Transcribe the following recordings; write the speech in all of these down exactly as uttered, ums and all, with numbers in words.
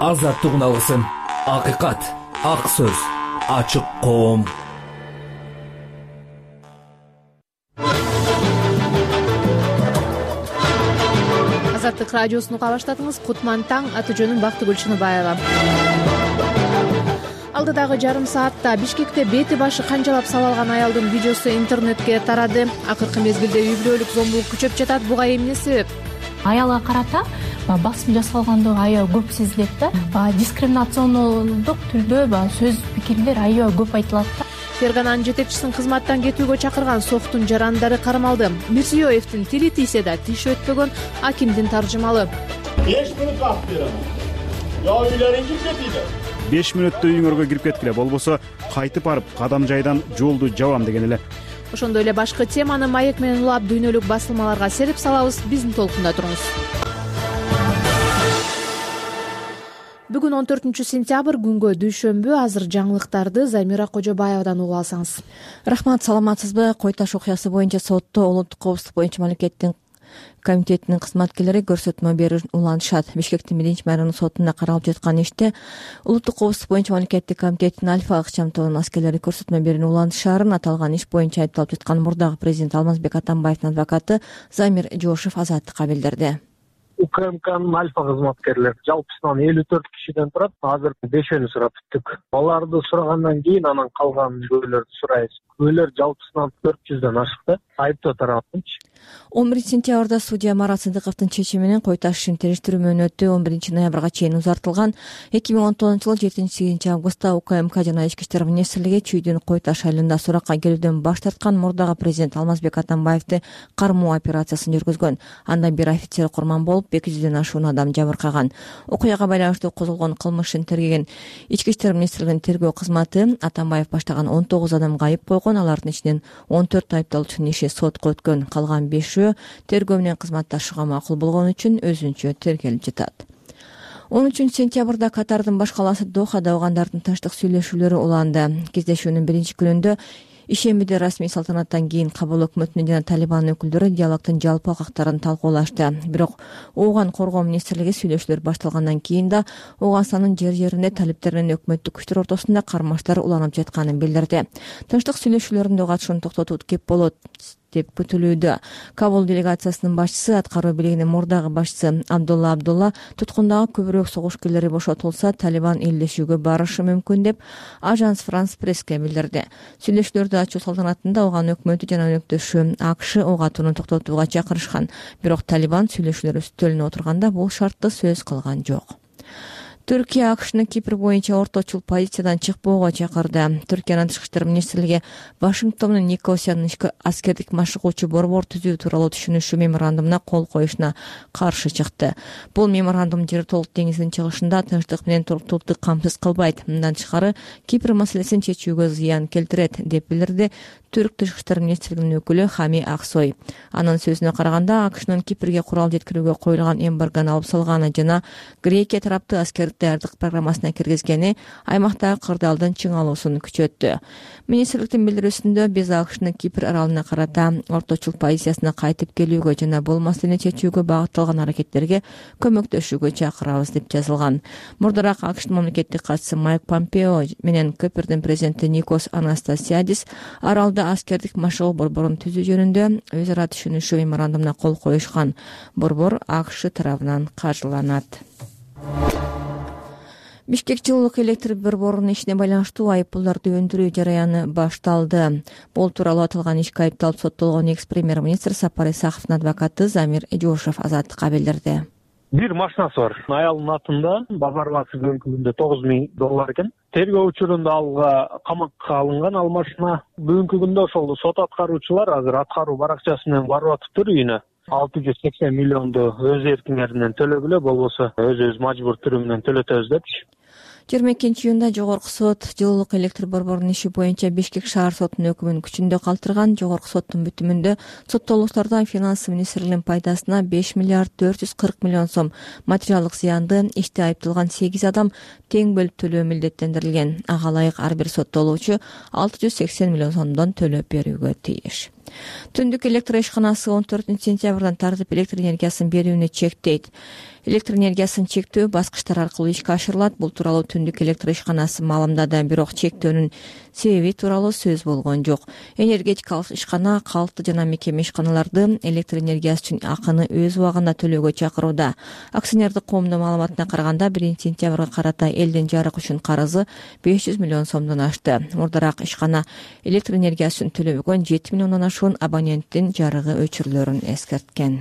азаттык уналысын, акыйкат, ак сөз, ачык коом. Азаттык радиосуну уга баштадыңыз. Кутман таң, аты жөнүм Бактыгүл Чыныбаева. Алдыдагы жарым саатта Бишкекте бети башы канжалап салалган аялдын видеосу интернетке тарады. Акыркы мезгилде үй-бүлөлүк зомбулук күчөп жатат. Буга эмне себеп? Аялга карата басым жасалгандыгы аябай көп сезилет да. Дискриминациондук түрдө сөз пикирлер аябай көп айтылат да. Фергананын жетекчисин кызматтан кетүүгө чакырган соктун жарандары кармалды. Мирзиёевдин тили тийсе да тиш өтпөгөн акимдин таржымалы. беш мүнөт вакыт берем. Я үйлөрүңүз кетиди. беш мүнөттө үйүңөргө кирип кеткиле, болбосо кайтып барып кадам жайдан жолду жабам деген эле. Ошондой эле башкы теманы маек менен улап дүйнөлүк басылмаларга серип салабыз. Биздин толкунда туруңуз. Бүгүн он төртүнчү сентябрь, күнгө дүйшөмбү. Азыр жаңылыктарды Замира Кожобаевадан угуп алсаңыз. Рахмат, саламатсызбы? Кой Таш окуясы боюнча сотто улуттук коопсуздук боюнча мамлекеттин комитетинин кызматкерлери көрсөтмө берүүнү улантышат. Бишкектин биринчи майрандык сотунда каралып жаткан иште улуттук коопсуздук боюнча мамлекеттик комитеттин Альфа ыкчам тобунун аскерлери көрсөтмө берүүнү улантышаарын аталган иш боюнча айыпталып жаткан мурдагы президент Алмазбек Атамбаевдин адвокаты Замир Жошев Азаттыкка билдирди. УКМКнын Альфа кызматкерлери жалпысынан элүү төрт кишиден турат. Азыр бешөөнү сурап бүттүк. Аларды сурагандан кийин анан калган күбөлөрдү сурайбыз. Күбөлөр жалпысынан төрт жүздөн ашыкты. Айыптоо тарабынчы. он биринчи сентябрда судья Марат Сыдыковдун чечими менен Кой Таш ишин териштирүү мөөнөтү он биринчи ноябрга чейин узартылган. эки миң он тогузунчу жылы жетинчи сегизинчи августта УКМК жана Ички иштер министрлиги чүйдүн Кой Таш айылында суракка келүүдөн баш тарткан мурдагы президент Алмазбек Атамбаевди кармоо операциясын жүргүзгөн. Анда бир офицер курман болуп, эки жүздөн ашуун адам жабыркаган. Окуяга байланыштуу козголгон кылмышын тергеген Ички иштер министрлигинин тергөө кызматы Атамбаев баштаган он тогуз адамга айып койгон. Алардын ичинен он төрт айыпталуучунун иши сотко өткөн. Калган бешөө тергөө менен кызматташууга макул болгон үчүн өзүнчө тергелип жатат. он үчүнчү сентябрда Катардын баш калаасы Дохада угандардын тынчтык сүйлөшүүлөрү уланды. Кездешүүнүн биринчи күнүндө ишембиде расмий салтанаттан кийин кабыл өкмөтүнүн жана Талибан өкүлдөрү диалогдун жалпы алкактарын талкуулашты. Бирок Ооган коргоо министрлиги сүйлөшүүлөр башталгандан кийин да Ооганстандын жер жеринде талиптер менен өкмөттүк күчтөр ортосунда кармаштар уланып жатканын билдирди. Тынчтык сүйлөшүүлөрүндө катышууну токтотуу кеп болот деп күтүлүүдө. Кабул делегациясынын башчысы, аткаруу бийлигинин мурдагы башчысы Абдулла Абдулла туткундагы көбүрөөк согушкерлери бошотулса, Талибан элдешүүгө барышы мүмкүн деп Ажанс Франс Пресске билдирди. Сүйлөшүүлөрдү ачуу салтанатында Ооган өкмөтү жана өнөктөшү АКШ ок атууну токтотууга чакырышкан. Бирок Талибан сүйлөшүүлөр үстөлүнө отурганда бул шартты сөз кылган жок. Түркия АКШны Кипр боюнча орточул позициядан чыкпоого чакырды. Түркиянын тышкы иштер министрлиги Вашингтондун Никосиянын аскердик машыгуучу борбор түзүү тууралуу түшүнүшүү меморандумуна кол коюшуна каршы чыкты. Бул меморандум Жер толук деңизинин чыгышында тынчтык менен туруктуулукту камсыз кылбайт. Мындан тышкары Кипр маселесин чечүүгө зыян келтирет деп билдирди Түрк тышкы иштер министрлигинин өкүлү Хами Аксой. Анын сөзүнө караганда, АКШнын Кипрге курал жеткирүүгө коюлган эмбаргону алып салганы жана Грекия тарапты аскер даярдык программасына киргизгени аймактагы кырдаалдын чыңалуусун күчөттү. Министрликтин билдирүүсүндө биз АКШны Кипр аралына карата орточул позициясына кайтып келүүгө жана бул маселени чечүүгө багытталган аракеттерге көмөктөшүүгө чакырабыз деп жазылган. Мурдараак АКШнын мамлекеттик катчысы Майк Помпео менен Кипрдин президенти Никос Анастасиадис аралда аскердик машыгуу борборун түзүү жөнүндө өз ара түшүнүшүү меморандумуна кол коюшкан. Борбор АКШ тарабынан каржыланат. Бишкек жылуулук электр борборунун ишине байланыштуу айыппулдарды өндүрүү жараяны башталды. Бул тууралуу аталган ишке айыпталып соттолгон экс-премьер-министр Сапар Исаковдун адвокаты Замир Жошев Азаттыкка билдирди. Бир машинасы бар. Аялдын атында базар баасы бүгүнкү тогуз миң доллар экен. Тергөө учурунда алга камакка алынган ал машина. Бүгүнкү күндө ошол сот аткаруучулар азыр аткаруу баракчасы менен барып атыптыр үйүнө. алты жүз сексен миллионду өз эркиңеринен төлөгүлө, болбосо өзүбүз мажбур түрү менен төлөтөбүз депчи. жыйырма экинчи июнда Жогорку сот жылуулук электр борборунун иши боюнча Бишкек шаар сотунун өкүмүн күчүндө калтырган. Жогорку соттун бүтүмүндө соттолуктардан финанс министрлигинин пайдасына беш миллиард төрт жүз кырк миллион сом материалдык зыянды иште айыпталган сегиз адам тең бөлүп төлөө милдеттендирилген. Ага ылайык ар бир соттолуучу алты жүз сексен миллион сомдон төлөп берүүгө тийиш. Түндүк электр ишканасы он төртүнчү сентябрдан тартып электр энергиясын берүүнү чектейт. Электр энергиясын чектөө баскычтар аркылуу ишке ашырылат. Бул тууралуу Түндүк электр ишканасы маалымдады, бирок чектөөнүн себеби тууралуу сөз болгон жок. Энергетикалык ишкана калктуу жана мекеме ишканаларды электр энергиясы үчүн акыны өз убагында төлөөгө чакырууда. Акционердик коомдун маалыматына караганда биринчи сентябрга карата элдин жарык үчүн карызы беш жүз миллион сомдон ашты. Мурдараак ишкана электр энергиясын төлөбөгөн жети миллиондон ашуун абоненттин жарыгы өчүрүлөрүн эскерткен.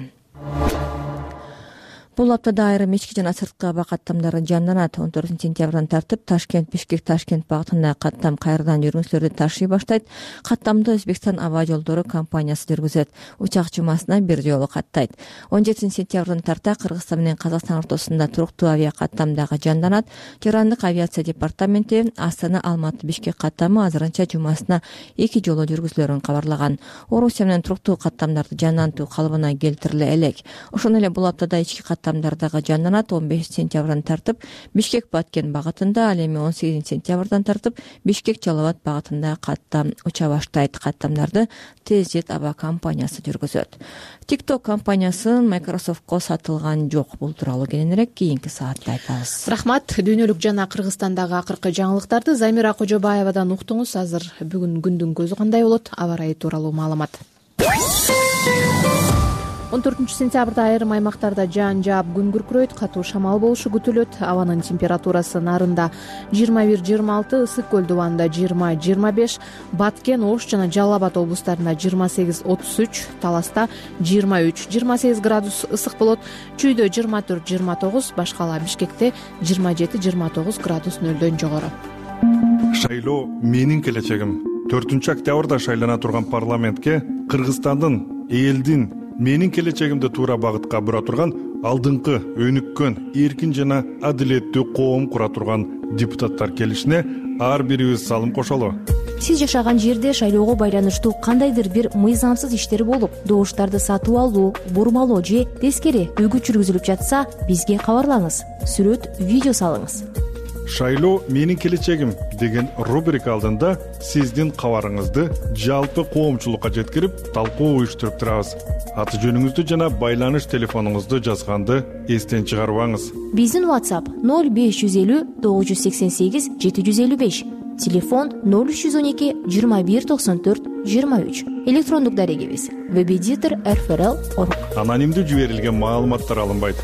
Бул аптада айрым ички жана сырткы аба каттамдары жанданат. он төртүнчү сентябрдан тартып Ташкент Бишкек Ташкент багытында каттам кайрадан жүргүнчүлөрдү ташый баштайт. Каттамды Өзбекстан аба жолдору компаниясы жүргүзөт. Учак жумасына бир жолу каттайт. он жетинчи сентябрдан тарта Кыргызстан менен Казакстан ортосунда туруктуу авиа каттамдагы жанданат. Жарандык авиация департаменти Астана Алматы Бишкек каттамы азырынча жумасына эки жолу жүргүзүлөрүн кабарлаган. Орусия менен туруктуу каттамдарды жандантуу калыбына келтириле элек. Ошондой эле бул аптада ички каттамдардагы жанданат он бешинчи сентябрдан тартып Бишкек Баткен багытында, ал эми он сегизинчи сентябрдан тартып Бишкек Жалал Абад багытында каттам уча баштайт. Каттамдарды Тезжет аба компаниясы жүргүзөт. TikTok компаниясын Microsoftко сатылган жок. Бул тууралуу кененирээк кийинки саатта айтабыз. Рахмат. Дүйнөлүк жана Кыргызстандагы акыркы жаңылыктарды Замира Кожобаевадан уктуңуз. Азыр бүгүн күндүн көзү кандай болот? Аба ырайы тууралуу маалымат. он төртүнчү сентябрда айрым аймактарда жаан жаап күн күркүрөйт, катуу шамал болушу күтүлөт. Абанын температурасы Нарында жыйырма бир жыйырма алты, Ысык көл дубанында жыйырма жыйырма беш, Баткен, Ош жана Жалал Абад облустарында жыйырма сегиз отуз үч, Таласта жыйырма үч жыйырма сегиз градус ысык болот. Чүйдө жыйырма төрт жыйырма тогуз, башкала Бишкекте жыйырма жети жыйырма тогуз градус нөлдөн жогору. Шайлоо менин келечегим. төртүнчү октябрда шайлана турган парламентке Кыргызстандын, элдин менин келечегимди туура багытка бура турган алдыңкы өнүккөн, эркин жана адилеттүү коом кура турган депутаттар келишине ар бирибиз салым кошолу. Сиз жашаган жерде шайлоого байланыштуу кандайдыр бир мыйзамсыз иштер болуп, добуштарды сатып алуу, бурмалоо же тескери үгүт жүргүзүлүп жатса, бизге кабарлаңыз. Сүрөт, видео салыңыз. Шайлоо менин келечегим деген рубрика алдында сиздин кабарыңызды жалпы коомчулукка жеткирип, талкуу уюштуруп турабыз. Аты жөнүңүздү жана байланыш телефонуңузду жазганды эстен чыгарбаңыз. Биздин WhatsApp ноль беш жүз элүү тогуз жүз сексен сегиз жети жүз элүү беш, телефон ноль үч жүз он эки жыйырма бир токсон төрт жыйырма үч. Электрондук дарегибиз веб-эдитор эр эф эр эл точка орг. Анонимдүү жиберилген маалыматтар алынбайт.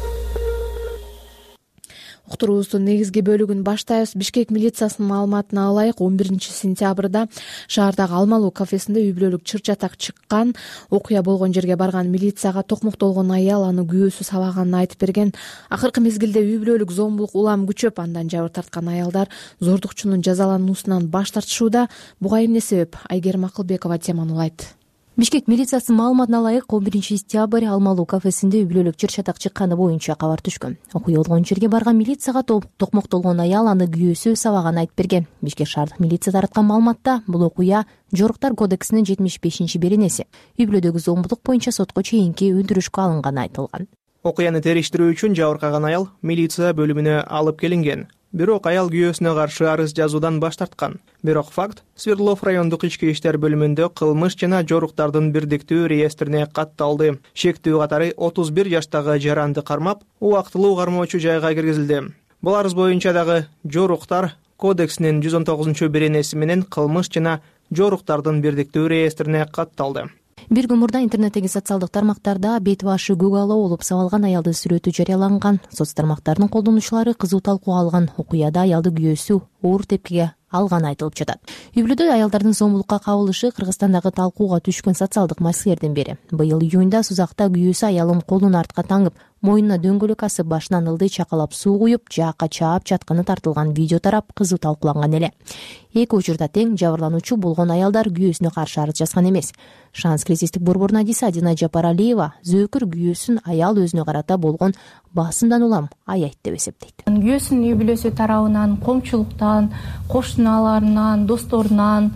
Уктуруубуздун негизги бөлүгүн баштайбыз. Бишкек милициясынын маалыматына ылайык он биринчи сентябрда шаардагы Алмалуу кафесинде үй бүлөлүк чыр-чатак чыккан. Окуя болгон жерге барган милицияга токмоктолгон аял аны күйөөсү сабаганын айтып берген. Акыркы мезгилде үй бүлөлүк зомбулук улам күчөп, андан жабыр тарткан аялдар зордукчунун жазалануусунан баш тартышууда. Буга эмне себеп? Айгерим Акылбекова теманы улайт. Бишкек милициясынын маалыматына ылайык он биринчи сентябрь Алмалуу кафесинде үй бүлөлүк чыр-чатак чыкканы боюнча кабар түшкөн. Окуя болгон жерге барган милицияга токмоктолгон аял аны күйөөсү сабаганын айтып берген. Бишкек шаардык милиция тараткан маалыматта бул окуя Жоруктар кодексинин жетимиш бешинчи беренеси. Үй бүлөдөгү зомбулук боюнча сотко чейинки өндүрүшкө алынганы айтылган. Окуяны териштирүү үчүн жабыркаган аял милиция бөлүмүнө алып келинген. Бирок аял күйөөсүнө каршы арыз жазуудан баш тарткан. Бирок факт Свердлов райондук ички иштер бөлүмүндө кылмыш жана жоруктардын бирдиктүү реестрине катталды. Шектүү катары отуз бир жаштагы жаранды кармап, убактылуу кармоочу жайга киргизилди. Бул арыз боюнча дагы жоруктар кодексинин жүз он тогузунчу беренеси менен кылмыш жана жоруктардын бирдиктүү реестрине катталды. Бир күн мурда интернеттеги социалдык тармактарда бет башы көк ала болуп сабалган аялдын сүрөтү жарыяланган. Соц тармактарынын колдонуучулары кызуу талкууга алган. Окуяда аялды күйөөсү оор тепкиге алганы айтылып жатат. Үй бүлөдө аялдардын зомбулукка кабылышы Кыргызстандагы талкууга түшкөн социалдык маселелердин бири. Быйыл июнда Сузакта күйөөсү аялым колун артка таңып, мойнуна дөңгөлөк асып, башынан ылдый чакалап суу куюп, жаакка чаап жатканы тартылган видео тарап кызуу талкууланган эле. Эки учурда тең жабырлануучу болгон аялдар күйөөсүнө каршы арыз жазган эмес. Шанс кризистик борборунун адиси Адина Жапаралиева зөөкүр күйөөсүн аял өзүнө карата болгон басымдан улам аят деп эсептейт. Күйөөсүнүн үй бүлөсү тарабынан, коомчулуктан, кошуналарынан, досторунан,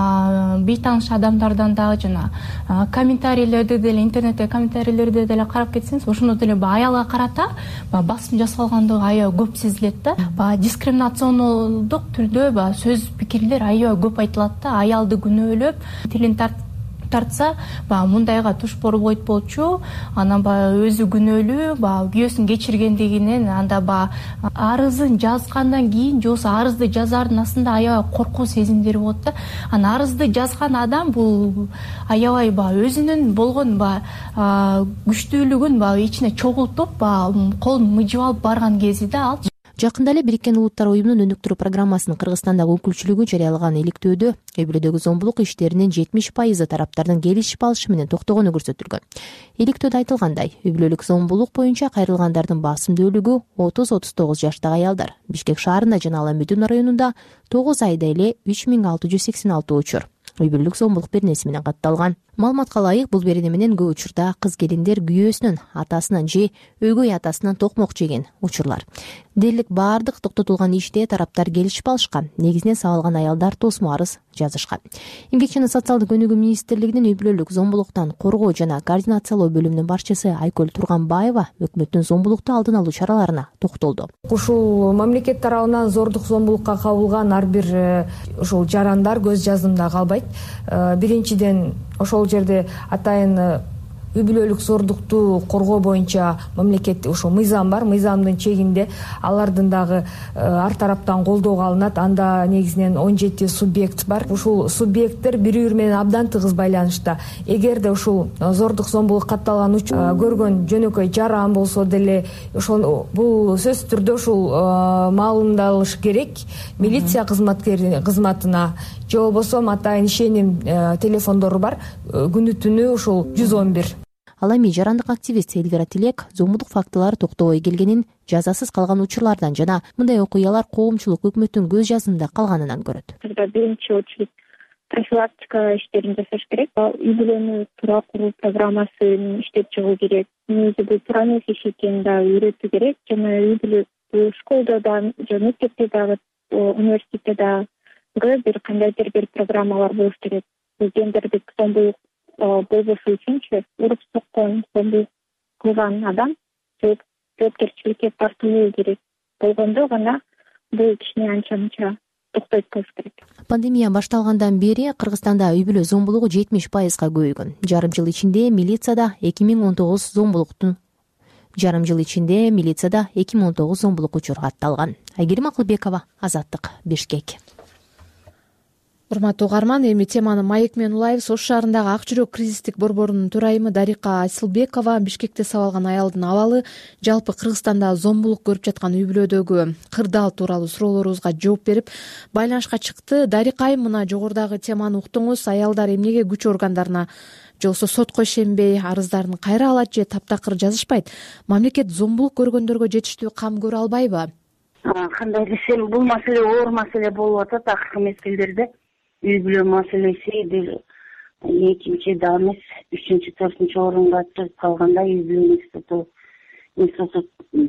бейтааныш адамдардан дагы жана комментарийлерди деле, интернетте комментарийлерди деле карап кетсеңиз, ошондо деле аялга карата басым жасалгандыгы аябай көп сезилет да. Дискриминациондук түрдө сөз пикирлер аябай көп айтылат да. Аялды күнөөлөп, тилин тартса баягы мындайга туш болбойт болчу, анан баягы өзү күнөөлүү, баягы күйөөсүн кечиргендигинен анда баягы арызын жазгандан кийин же болбосо арызды жазаардын астында аябай коркуу сезимдери болот да. Анан арызды жазган адам бул аябай баягы өзүнүн болгон баягы күчтүүлүгүн баягы ичине чогултуп баягы колун мыжып алып барган кези да ал. Жакында эле Бириккен Улуттар уюмунун өнүктүрүү программасынын Кыргызстандагы өкүлчүлүгү жарыялаган иликтөөдө үй бүлөдөгү зомбулук иштеринин жетимиш пайызы тараптардын келишип алышы менен токтогону көрсөтүлгөн. Иликтөөдө айтылгандай, үй бүлөлүк зомбулук боюнча кайрылгандардын басымдуулугу отуз отуз тогуз жаштагы аялдар. Бишкек шаарында жана Ала Медүн районунда тогуз айда эле үч миң алты жүз сексен алты учур үй бүлөлүк зомбулук беренеси менен катталган. Маалыматка ылайык, бул берене менен көп учурда кыз келиндер күйөөсүнөн, атасынан же өгөй атасынан токмок жеген учурлар. Дээрлик баардык токтотулган иште тараптар келишип алышкан. Негизинен сабалган аялдар тосмо арыз жазышкан. Эмгек жана социалдык өнүгүү министрлигинин үй бүлөлүк зомбулуктан коргоо жана координациялоо бөлүмүнүн башчысы Айкөл Турганбаева өкмөттүн зомбулукту алдын алуу чараларына токтолду. Ушул мамлекет тарабынан зордук зомбулукка кабылган ар бир ушул жарандар көз жазымда калбайт. Биринчиден ошол жерде атайын үй бүлөлүк зордукту коргоо боюнча мамлекет ошол мыйзам бар. Мыйзамдын чегинде алардын дагы ар тараптан колдоого алынат. Анда негизинен он жети субъект бар. Ушул субъекттер бири бири менен абдан тыгыз байланышта. Эгерде ушул зордук зомбулук катталган учур көргөн жөнөкөй жаран болсо деле ошол бул сөзсүз түрдө ушул маалымдалыш керек милиция кызматкери кызматына же болбосо атайын ишеним телефондору бар. Күнү түнү ушул жүз он бир. Ал эми жарандык активист Элвира Тилек зомбулук фактылары токтобой келгенин, жазасыз калган учурлардан жана мындай окуялар коомчулук өкмөттүн көз жазымында калганынан көрөт. Биринчи очередь профилактика иштерин жасаш керек. Үй бүлөнү туура куруу программасын иштеп чыгуу керек. Негизи бул туура эмес иш экенин да үйрөтүү керек. Жана үй бүлө школдо да, же мектепте дагы, университетте дагы бир кандайдыр бир программалар болуш керек. Гендердик зомбулук болбошу үчүнчү уруп соккон, зомбулук кылган адам жоопкерчиликке тартылуу керек. Болгондо гана бул кичине анча мынча токтойт болуш керек. Пандемия башталгандан бери Кыргызстанда үй бүлө зомбулугу жетимиш пайызга көбөйгөн. Жарым жыл ичинде милицияда эки миң он тогуз зомбулуктун Жарым жыл ичинде милицияда эки миң он тогуз зомбулук учуру катталган. Айгерим Акылбекова, Азаттык, Бишкек. Урматтуу угарман, эми теманы маек менен улайбыз. Ош шаарындагы Ак жүрөк кризистик борборунун төрайымы Дарика Асылбекова Бишкекте сабалган аялдын абалы, жалпы Кыргызстанда зомбулук көрүп жаткан үй бүлөдөгү кырдаал тууралуу суроолорубузга жооп берип, байланышка чыкты. Дарика айым, мына жогорудагы теманы уктуңуз. Аялдар эмнеге күч органдарына же болбосо сотко ишенбей, арыздарын кайра алат же таптакыр жазышпайт? Мамлекет зомбулук көргөндөргө жетиштүү кам көрө албайбы? Кандай десем, бул маселе оор маселе болуп атат акыркы мезгилдерде. Үй бүлө маселеси бир экинчи да эмес, үчүнчү, төртүнчү орунга чыгып калганда, үй бүлө институту институт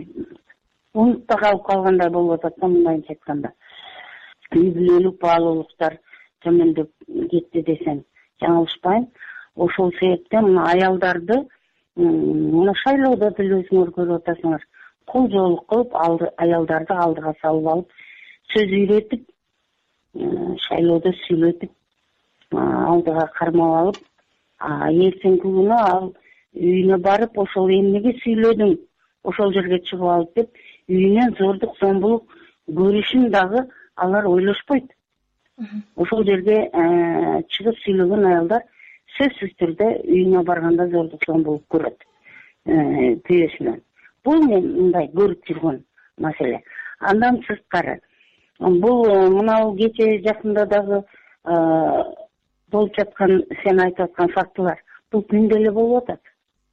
унутта калып калгандай болуп атат да, мындайча айтканда. Үй бүлөлүк баалуулуктар төмөндөп кетти десем жаңылышпайм. Ошол себептен мына аялдарды мына шайлоодо деле өзүңөр көрүп атасыңар, кол жоолук кылып аялдарды алдыга салып алып, сөз үйрөтүп, шайлоодо сүйлөтүп, алдыга кармап алып, эртеңки күнү ал үйүнө барып, ошол эмнеге сүйлөдүң, ошол жерге чыгып алып деп, үйүнөн зордук зомбулук көрүшүн дагы алар ойлошпойт. Ошол жерге чыгып сүйлөгөн аялдар сөзсүз түрдө үйүнө барганда зордук зомбулук көрөт күйөөсүнөн. Бул мен мындай көрүп жүргөн маселе. Андан сырткары, бул мынау кече жакында дагы болуп жаткан, сен айтып аткан фактылар, бул күндө эле болуп атат.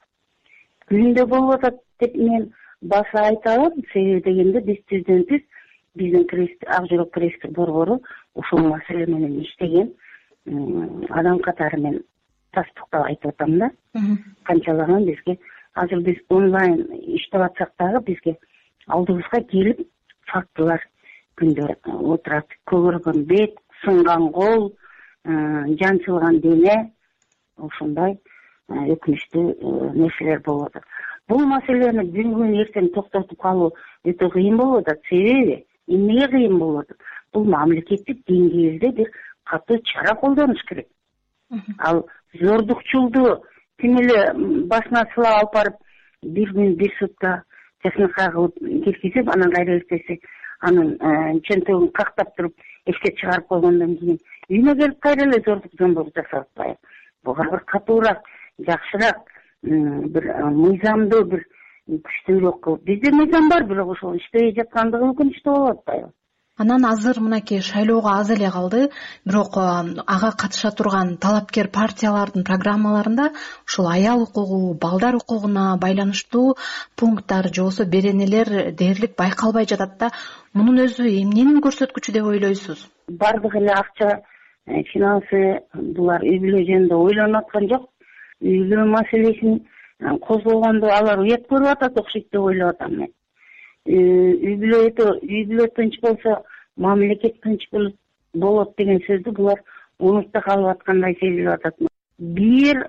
Күндө болуп атат деп мен баса айта алам, себеби дегенде биз түздөн түз биздин Ак жүрөк крестик борбору ушул маселе менен иштеген адам катары мен тастыктап айтып атам да. Канчалаган бизге азыр биз онлайн иштеп атсак дагы бизге алдыбызга келип фактылар күндө отурат. Көгөргөн бет, сынган кол, жанчылган дене, ошондой өкүнүчтүү нерселер болуп атат. Бул маселени бүгүн эртең токтотуп калуу өтө кыйын болуп атат. Себеби эмнеге кыйын болуп атат? Бул мамлекеттик деңгээлде бир катуу чара колдонуш керек. Ал зордукчулду тим эле башына сылап алып барып бир күн бир сутка жашынакай кылып киргизип, анан кайра эртеси анын чөнтөгүн кактап туруп эшикке чыгарып койгондон кийин үйүнө келип кайра эле зордук зомбулук жасап атпайбы? Буга бир катуураак, жакшыраак, бир мыйзамдуу, бир күчтүүрөөк кылып. Бизде мыйзам бар, бирок ошол иштебей жаткандыгы өкүнүчтүү болуп атпайбы? Анан азыр мынакей шайлоого аз эле калды, бирок ага катыша турган талапкер партиялардын программаларында ушул аял укугу, балдар укугуна байланыштуу пункттар же болбосо беренелер дээрлик байкалбай жатат да. Мунун өзү эмненин көрсөткүчү деп ойлойсуз? Бардык эле акча, финансы булар үй бүлө жөнүндө ойлонуп аткан жок. Үй бүлө маселесин козгогондо алар уят көрүп атат окшойт деп ойлоп атам мен. Үй бүлө үй бүлө тынч болсо мамлекет тынч болот деген сөздү булар унутта калып аткандай сезилип атат. Бир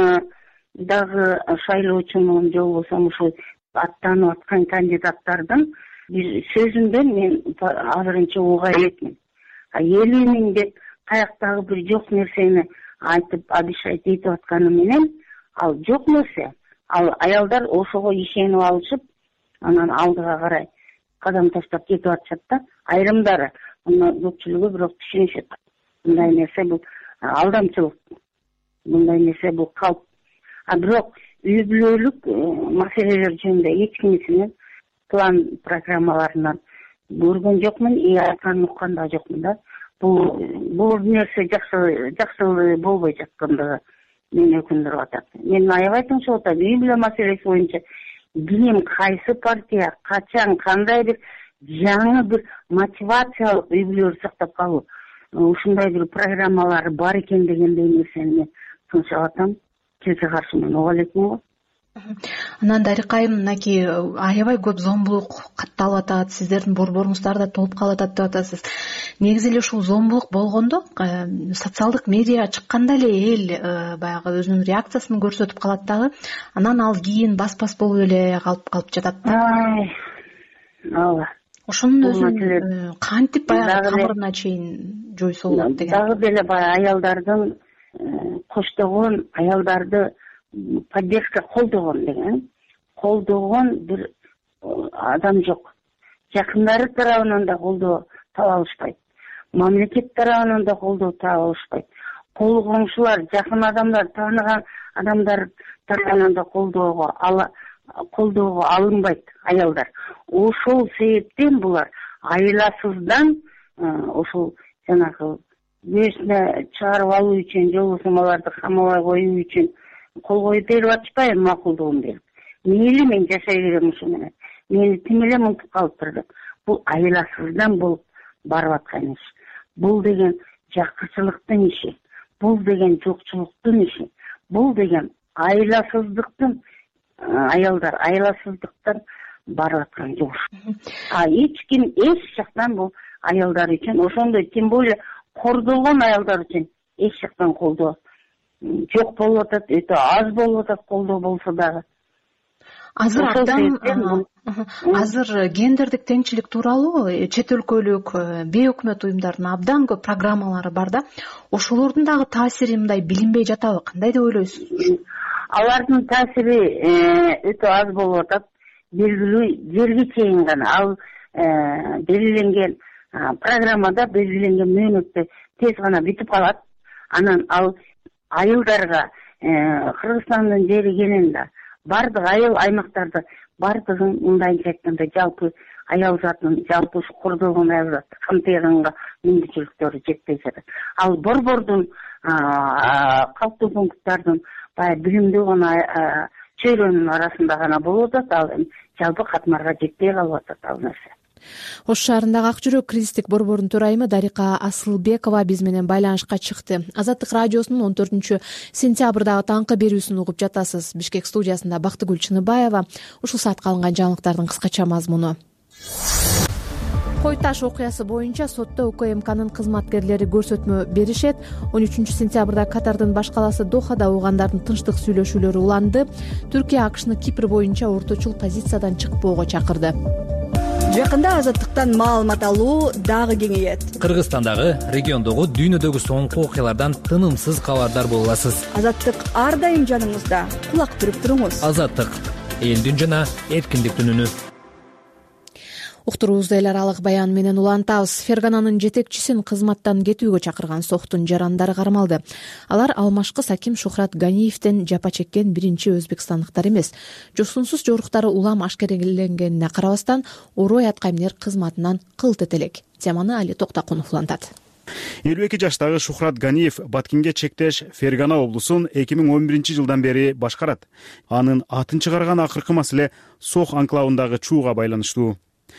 дагы шайлоочумун же болбосо ушул аттанып аткан кандидаттардын бир сөзүндөн мен азырынча уга элекмин. Элүү деп каяктагы бир жок нерсени айтып, обещать этип атканы менен ал жок нерсе. Ал аялдар ошого ишенип алышып, анан алдыга карай кадам таштап кетип атышат да. Айрымдары, мына көпчүлүгү бирок түшүнүшөт. Мындай нерсе бул алдамчылык. Мындай нерсе бул калп. А бирок үй бүлөлүк маселелер жөнүндө эч кимисинин план программаларынан көргөн жокмун, и айтканын уккан да жокмун да. Бул бул нерсе жакшы жакшы болбой жаткандыгы мени өкүндүрүп атат. Мен аябай тынчып атам. Үй бүлө маселеси боюнча ким, кайсы партия, качан, кандай бир жаңы бир мотивациялык үй бүлөлөрдү сактап калуу, ушундай бир программалары бар экен дегендей нерсени мен тынчып атам. Тилке каршы мен уга элекмин го. Анан Дарика айым, мынакей аябай көп зомбулук катталып атат, сиздердин борборуңуздар да толуп калып атат деп атасыз. Негизи эле ушул зомбулук болгондо социалдык медиа чыкканда эле эл баягы өзүнүн реакциясын көрсөтүп калат дагы. Анан ал кийин бас-бас болуп эле калып калып жатат да. Ооба. Ошонун өзүн кантип баягы тамырына чейин жойсо болот деген. Дагы деле баягы аялдардын коштогон, аялдарды поддержка колдогон деген, колдогон бир адам жок. Жакындары тарабынан да колдоо таба алышпайт. Мамлекет тарабынан да колдоо таба алышпайт. Кол коңшулар, жакын адамдар, тааныган адамдар тарабынан да колдоого ала колдоого алынбайт аялдар. Ошол себептен булар айласыздан ошол жанагы өзүнө чыгарып алуу үчүн, же болбосо аларды камабай коюу үчүн кол коюп берип атышпайбы, макулдугун берип. Мейли мен жашай берем ушу менен. Мени тим эле мынтип калыптыр деп. Бул айласыздан болуп барып аткан иш. Бул деген жакырчылыктын иши. Бул деген жокчулуктун иши. Бул деген айласыздыктын, аялдар айласыздыктан барып аткан жумуш. А эч ким эч жактан бул аялдар үчүн, ошондой тем более кордолгон аялдар үчүн эч жактан колдоо жок болуп атат, өтө аз болуп атат колдоо болсо дагы. Азыр абдан азыр гендердик теңчилик тууралуу чет өлкөлүк бейөкмөт уюмдардын абдан көп программалары бар да. Ошолордун дагы таасири мындай билинбей жатабы? Кандай деп ойлойсуз? Алардын таасири өтө аз болуп атат. Белгилүү жерге чейин гана. Ал белгиленген программада белгиленген мөөнөттө тез гана бүтүп калат. Анан ал айылдарга Кыргызстандын жери келин да бардык айыл аймактарда бардыгын мындайча айтканда жалпы аял затынын жалпы ушу кордолгон аял заты камтыйганга мүмкүнчүлүктөрү жетпей жатат. Ал борбордун калктуу пункттардын баягы билимдүү гана чөйрөнүн арасында гана болуп атат. Ал жалпы катмарга жетпей калып атат ал нерсе. Ош шаарындагы Ак жүрөк кризистик борборунун төрайымы Дарика Асылбекова биз менен байланышка чыкты. Азаттык радиосунун он төртүнчү сентябрдагы таңкы берүүсүн угуп жатасыз. Бишкек студиясында Бактыгүл Чыныбаева. Ушул саатка алынган жаңылыктардын кыскача мазмуну. Кой таш окуясы боюнча сотто УКМКнын кызматкерлери көрсөтмө беришет. он үчүнчү сентябрда Катардын баш каласы Дохада уугандардын тынчтык сүйлөшүүлөрү уланды. Түркия АКШны Кипр боюнча орточул позициядан чыкпоого чакырды. жакында Азаттыктан маалымат алуу дагы кеңейет. Кыргызстандагы, региондогу, дүйнөдөгү соңку окуялардан тынымсыз кабардар боло аласыз. Азаттык ар дайым жаныңызда. Кулак түрүп туруңуз. Азаттык, элдин жана эркиндиктин үнү. Уктуруубузду эл аралык баян менен улантабыз. Фергананын жетекчисин кызматтан кетүүгө чакырган соктун жарандары кармалды. Алар алмашкы аким Шухрат Ганиевден жапа чеккен биринчи өзбекстандыктар эмес. Жосунсуз жоруктары улам ашкереленгенине карабастан, орой аткаминер кызматынан кылт элек. Теманы Али Токтакунов улантат. элүү эки жаштагы Шухрат Ганиев Баткинге чектеш Фергана облусун эки миң он биринчи жылдан бери башкарат. Анын атын чыгарган акыркы маселе Сох анклавындагы чууга байланыштуу.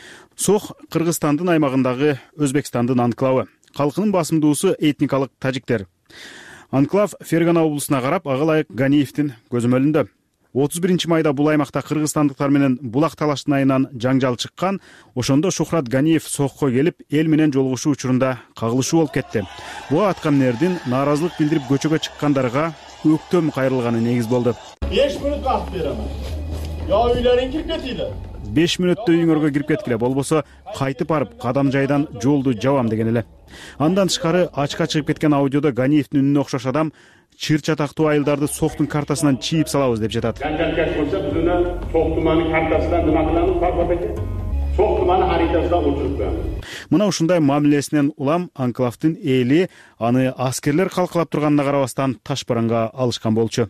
Сох Кыргызстандын аймагындагы Өзбекстандын анклавы. Калкынын басымдуусу этникалык тажиктер. Анклав Фергана облусуна карап, ага ылайык Ганиевдин көзөмөлүндө. отуз биринчи майда бул аймакта кыргызстандыктар менен булак талаштын айынан жаңжал чыккан. Ошондо Шухрат Ганиев Сохко келип, эл менен жолугушуу учурунда кагылышуу болуп кетти. Буга аткаминердин нааразылык билдирип көчөгө чыккандарга өктөм кайрылганы негиз болду. besh minut vaqt beraman. Yo uylariga kirib ketinglar. беш мүнөттө үйүңөргө кирип кеткиле, болбосо кайтып барып кадам жайдан жолду жабам деген эле. Андан тышкары ачка чыгып кеткен аудиодо Ганиевдин үнүнө окшош адам чыр чатактуу айылдарды Соктун картасынан чийип салабыз деп жатат. Janjalkash bo'lsa biz uni So'x tumani kartasidan nima qilamiz Farhod aka? So'x tumani xaritasidan o'chirib qo'yamiz. Мына ушундай мамилесинен улам анклавдын эли аны аскерлер калкалап турганына карабастан таш баранга алышкан болчу.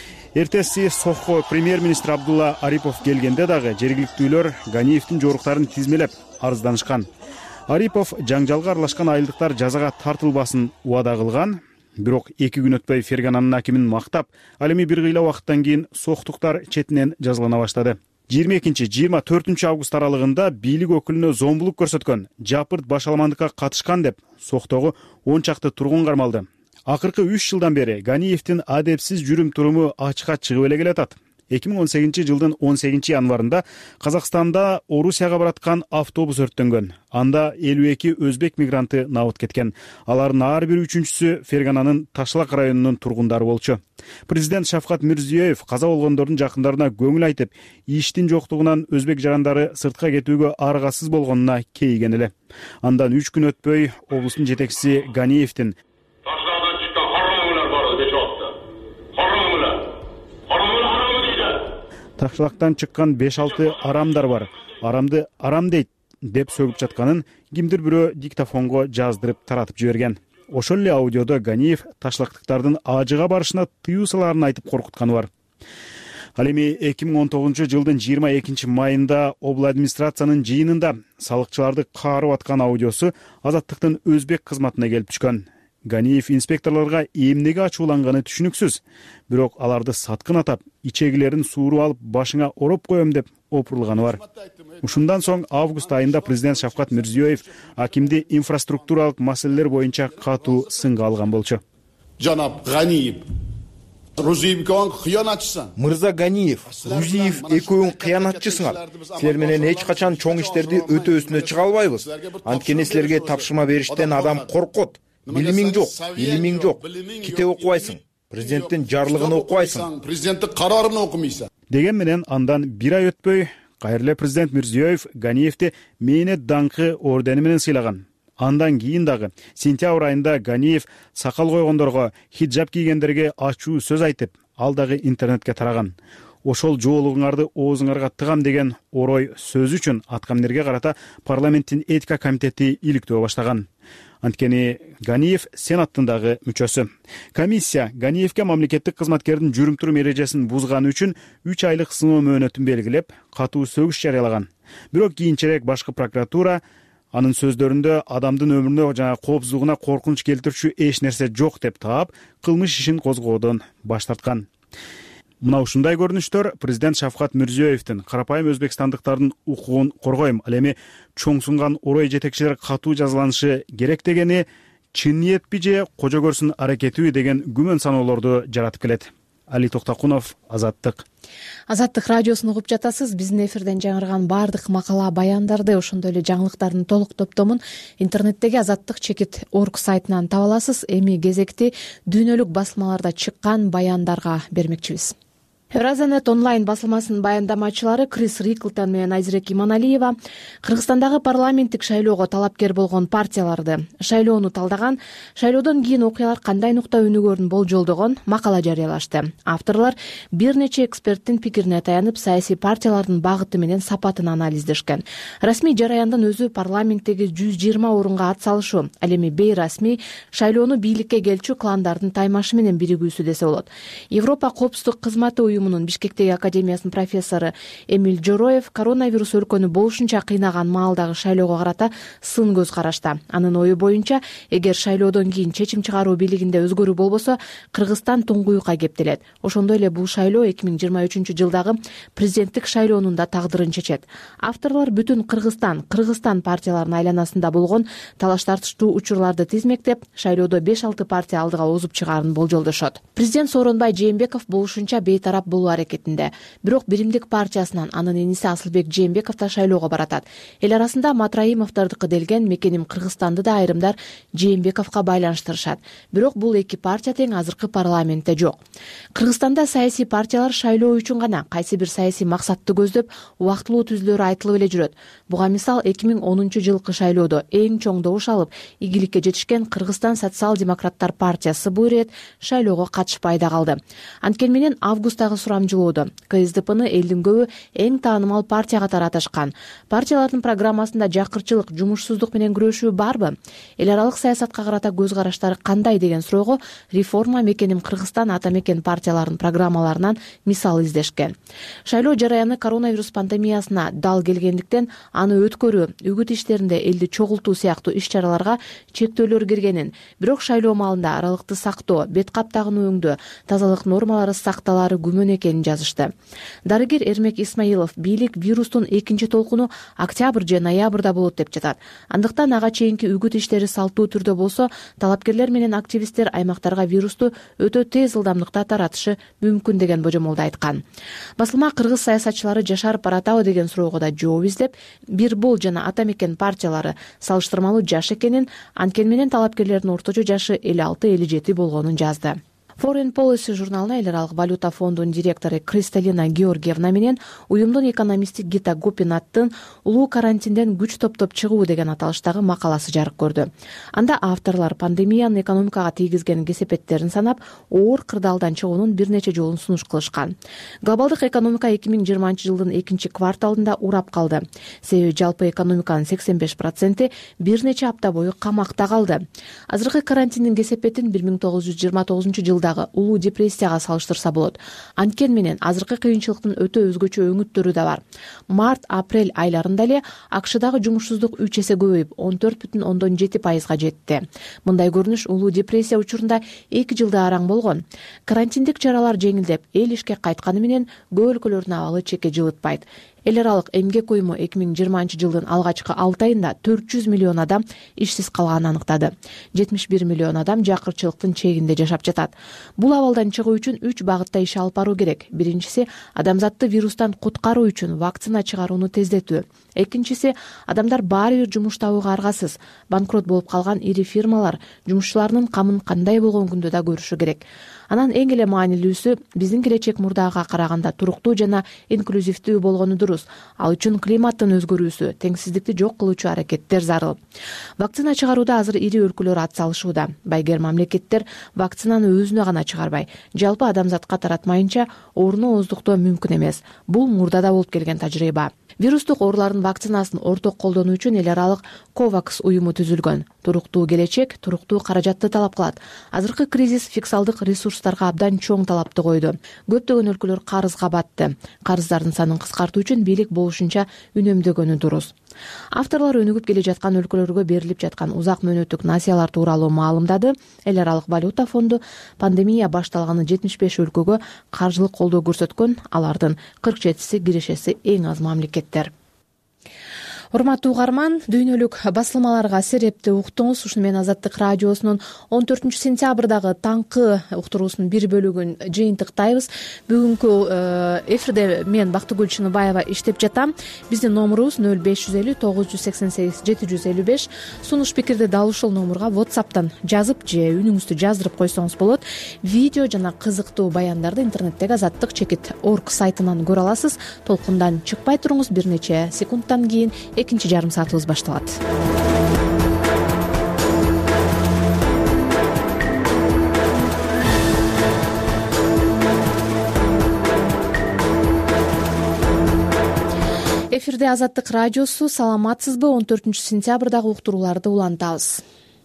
Эртеси Сохко премьер-министр Абдулла Арипов келгенде дагы жергиликтүүлөр Ганиевдин жоруктарын тизмелеп арызданышкан. Арипов жаңжалга аралашкан айылдыктар жазага тартылбасын убада кылган. Бирок эки күн өтпөй Фергананын акимин мактап, ал эми бир кыйла убакыттан кийин сохтуктар четинен жазалана баштады. жыйырма экинчи жыйырма төртүнчү август аралыгында бийлик өкүлүнө зомбулук көрсөткөн, жапырт башаламандыкка катышкан деп Сохтогу он чакты тургун кармалды. Акыркы үч жылдан бери Ганиевдин адепсиз жүрүм туруму ачыкка чыгып эле келатат. эки миң он сегизинчи жылдын он сегизинчи январында Казакстанда Орусияга бараткан автобус өрттөнгөн. Анда элүү эки өзбек мигранты набыт кеткен. Алардын ар бир үчүнчүсү Фергананын Ташлак районунун тургундары болчу. Президент Шавкат Мирзиёев каза болгондордун жакындарына көңүл айтып, иштин жоктугунан өзбек жарандары сыртка кетүүгө аргасыз болгонуна кейиген эле. Андан үч күн өтпөй облустун жетекчиси Ганиевдин Ташлактан чыккан беш алты арамдар бар. Арамды арам дейт деп сөгүп жатканын кимдир бирөө диктофонго жаздырып таратып жиберген. Ошол эле аудиодо Ганиев ташлактыктардын ажыга барышына тыюу салаарын айтып коркутканы бар. Ал эми эки миң он тогузунчу жылдын жыйырма экинчи майында обл администрациянын жыйынында салыкчыларды каарып аткан аудиосу Азаттыктын өзбек кызматына келип түшкөн. Ганиев инспекторлорго эмнеге ачууланганы түшүнүксүз. Бирок аларды саткын атап, ичегилерин сууруп алып, башыңа ороп коем деп опурулганы бар. Ушундан соң август айында президент Шавкат Мирзиёев акимди инфраструктуралык маселелер боюнча катуу сынга алган болчу. Жанаб Ганиев, Мырза Ганиев, Рузиев экөөң кыянатчысыңар. Силер менен эч качан чоң иштерди өтөөсүнө чыга албайбыз. Анткени силерге тапшырма бериштен адам коркот. Билимиң жок, билимиң жок. Китеп окубайсың. Президенттин жарлыгын окубайсың. Президенттин карарын окумайсың. Деген менен андан бир ай өтпөй, кайрыле президент Мирзиёев Ганиевди мээнет даңкы ордени менен сыйлаган. Андан кийин дагы сентябрь айында Ганиев сакал койгондорго, хиджаб кийгендерге ачуу сөз айтып, ал дагы интернетке тараган. Ошол жоолугуңарды оозуңарга тыгам деген орой сөзү үчүн аткаминерге карата парламенттин этика комитети иликтөө баштаган. Анткени Ганиев сенаттын дагы мүчөсү. Комиссия Ганиевге мамлекеттик кызматкердин жүрүм турум эрежесин бузганы үчүн үч айлык сыноо мөөнөтүн белгилеп, катуу сөгүш жарыялаган. Бирок кийинчерээк башкы прокуратура анын сөздөрүндө адамдын өмүрүнө жана коопсуздугуна коркунуч келтирүүчү эч нерсе жок деп таап, кылмыш ишин козгоодон баш тарткан. Мына ушундай көрүнүштөр президент Шавкат Мирзиёевдин карапайым өзбекстандыктардын укугун коргойм, ал эми чоңсунган орой жетекчилер катуу жазаланышы керек дегени чын ниетпи же кожо көрсүн аракетиби деген күмөн саноолорду жаратып келет. Али Токтакунов, Азаттык. Азаттык радиосун угуп жатасыз. Биздин эфирден жаңырган баардык макала, баяндарды, ошондой эле жаңылыктардын толук топтомун интернеттеги азаттык чекит точка орг сайтынан таба аласыз. Эми кезекти дүйнөлүк басылмаларда чыккан баяндарга бермекчибиз. Евразиянет онлайн басылмасынын баяндамачылары Крис Риклтон менен Айзирек Иманалиева Кыргызстандагы парламенттик шайлоого талапкер болгон партияларды, шайлоону талдаган, шайлоодон кийин окуялар кандай нукта өнүгөрүн болжолдогон макала жарыялашты. Авторлор бир нече эксперттин пикирине таянып, саясий партиялардын багыты менен сапатын анализдешкен. Расмий жараяндын өзү парламенттеги жүз жыйырма орунга ат салышуу, ал эми бейрасмий шайлоону бийликке келчү кландардын таймашы менен биригүүсү десе болот. Европа коопсуздук кызматы уюмунун Бишкектеги академиясынын профессору Эмиль Жороев коронавирус өлкөнү болушунча кыйнаган маалдагы шайлоого карата сын көз карашта. Анын ою боюнча, эгер шайлоодон кийин чечим чыгаруу бийлигинде өзгөрүү болбосо, Кыргызстан туңгуюкка кептелет. Ошондой эле бул шайлоо эки миң жыйырма үчүнчү жылдагы президенттик шайлоонун да тагдырын чечет. Авторлор бүтүн Кыргызстан, Кыргызстан партияларынын айланасында болгон талаш тартыштуу учурларды тизмектеп, шайлоодо беш алты партия алдыга озуп чыгаарын болжолдошот. Президент Сооронбай Жээнбеков болушунча бейтарап болуу аракетинде. Бирок Биримдик партиясынан анын иниси Асылбек Жээнбеков да шайлоого баратат. Эл арасында Матраимовдордуку делген мекеним Кыргызстанды да айрымдар Жээнбековго байланыштырышат. Бирок бул эки партия тең азыркы парламентте жок. Кыргызстанда саясий партиялар шайлоо үчүн гана кайсы бир саясий максатты көздөп убактылуу түзүлөрү айтылып эле жүрөт. Буга мисал эки миң онунчу жылкы шайлоодо эң чоң добуш алып, ийгиликке жетишкен Кыргызстан социал-демократтар партиясы бул ирет шайлоого катышпай да калды. Анткени менен августтагы сурамжылоодо КСДПны элдин көбү эң таанымал партия катары аташкан. Партиялардын программасында жакырчылык, жумушсуздук менен күрөшүү барбы? Эл аралык саясатка карата көз караштары кандай деген суроого Реформа мекеним Кыргызстан ата мекен партияларынын программаларынан мисал издешкен. Шайлоо жараяны коронавирус пандемиясына дал келгендиктен аны өткөрүү, үгүт иштеринде элди чогултуу сыяктуу иш-чараларга чектөөлөр киргенин, бирок шайлоо маалында аралыкты сактоо, бет кап тагынуу өңдөө, тазалык нормалары сакталары күмөн экенин жазышты. Дарыгер Эрмек Исмаилов бийлик вирустун экинчи толкуну октябрь же ноябрда болот деп жатат. Андыктан ага чейинки үгүт иштери салтуу түрдө болсо, талапкерлер менен активисттер аймактарга вирусту өтө тез ылдамдыкта таратышы мүмкүн деген божомолду айткан. Басылма кыргыз саясатчылары жашарып баратабы деген суроого да жооп издеп, Бир Бол жана Ата мекен партиялары салыштырмалуу жаш экенин, анткени менен талапкерлердин орточо жашы элүү алты элүү жети болгонун жазды. Foreign Policy журналына эл аралык валюта фондунун директору Кристалина Георгиевна менен уюмдун экономисти Гита Гопинаттын улуу карантинден күч топтоп чыгуу деген аталыштагы макаласы жарык көрдү. Анда авторлор пандемиянын экономикага тийгизген кесепеттерин санап, оор кырдаалдан чыгуунун бир нече жолун сунуш кылышкан. Глобалдык экономика эки миң жыйырманчы жылдын экинчи кварталында урап калды. Себеби жалпы экономиканын сексен беш проценти бир нече апта бою камакта калды. Азыркы карантиндин кесепетин бир миң тогуз жүз жыйырма тогузунчу жылдагы улуу депрессияга салыштырса болот. Анткени менен азыркы кыйынчылыктын өтө өзгөчө өңүттөрү да бар. Март-апрель айларында эле АКШдагы жумушсуздук үч эсе көбөйүп, он төрт бүтүн ондон жети пайызга жетти. Мындай көрүнүш улуу депрессия учурунда эки жылда араң болгон. Карантиндик чаралар жеңилдеп, эл ишке кайтканы менен көп өлкөлөрдүн абалы чекке жылытпайт. Эл аралык эмгек уюму эки миң жыйырманчы жылдын алгачкы алты айында төрт жүз миллион адам ишсиз калганын аныктады. жетимиш бир миллион адам жакырчылыктын чегинде жашап жатат. Бул абалдан чыгуу үчүн үч багытта иш алып баруу керек. Биринчиси адамзатты вирустан куткаруу үчүн вакцина чыгарууну тездетүү. Экинчиси адамдар баары бир жумуш табууга аргасыз. Банкрот болуп калган ири фирмалар жумушчуларынын камын кандай болгон күндө да көрүшү керек. Анан эң эле маанилүүсү биздин келечек мурдага караганда туруктуу жана инклюзивдүү болгону дурус. Ал үчүн климаттын өзгөрүүсү, теңсиздикти жок кылуучу аракеттер зарыл. Вакцина чыгарууда азыр ири өлкөлөр ат салышууда. Байгер мамлекеттер вакцинаны өзүнө гана чыгарбай, жалпы адамзатка таратмайынча орну ооздуктоо мүмкүн эмес. Бул мурдада болуп келген тажрыйба. Вирустук оорулардын вакцинасын орток колдонуу үчүн эл аралык Ковакс уюму түзүлгөн. Туруктуу келечек, туруктуу каражатты талап кылат. Азыркы кризис фискалдык ресурстарга абдан чоң талапты койду. Көптөгөн өлкөлөр карызга батты. Карыздардын санын кыскартуу үчүн бийлик болушунча үнөмдөгөнү дурус. Авторлор өнүгүп келе жаткан өлкөлөргө берилип жаткан узак мөөнөттүк насыялар тууралуу маалымдады. Эл аралык валюта фонду пандемия башталганы жетимиш беш өлкөгө каржылык колдоо көрсөткөн, алардын кырк жетиси кирешеси эң аз мамлекеттер. урматтуу угарман, дүйнөлүк басылмаларга серепти уктуңуз. Ушуну менен Азаттык радиосунун он төртүнчү сентябрдагы таңкы уктуруусунун бир бөлүгүн жыйынтыктайбыз. Бүгүнкү эфирде мен Бактыгүл Чыныбаева иштеп жатам. Биздин номурубуз нөл беш жүз элүү тогуз жүз сексен сегиз жети жүз элүү беш. Сунуш пикирди дал ушул номурга WhatsApp'тан жазып же үнүңүздү жаздырып койсоңуз болот. Видео жана кызыктуу баяндарды интернеттеги азаттык чекит орг сайтынан көрө аласыз. Толкундан чыкпай туруңуз, бир нече секундтан кийин экинчи жарым саатыбыз башталат. Эфирде Азаттык радиосу. Саламатсызбы? он төртүнчү сентябрдагы уктурууларды улантабыз.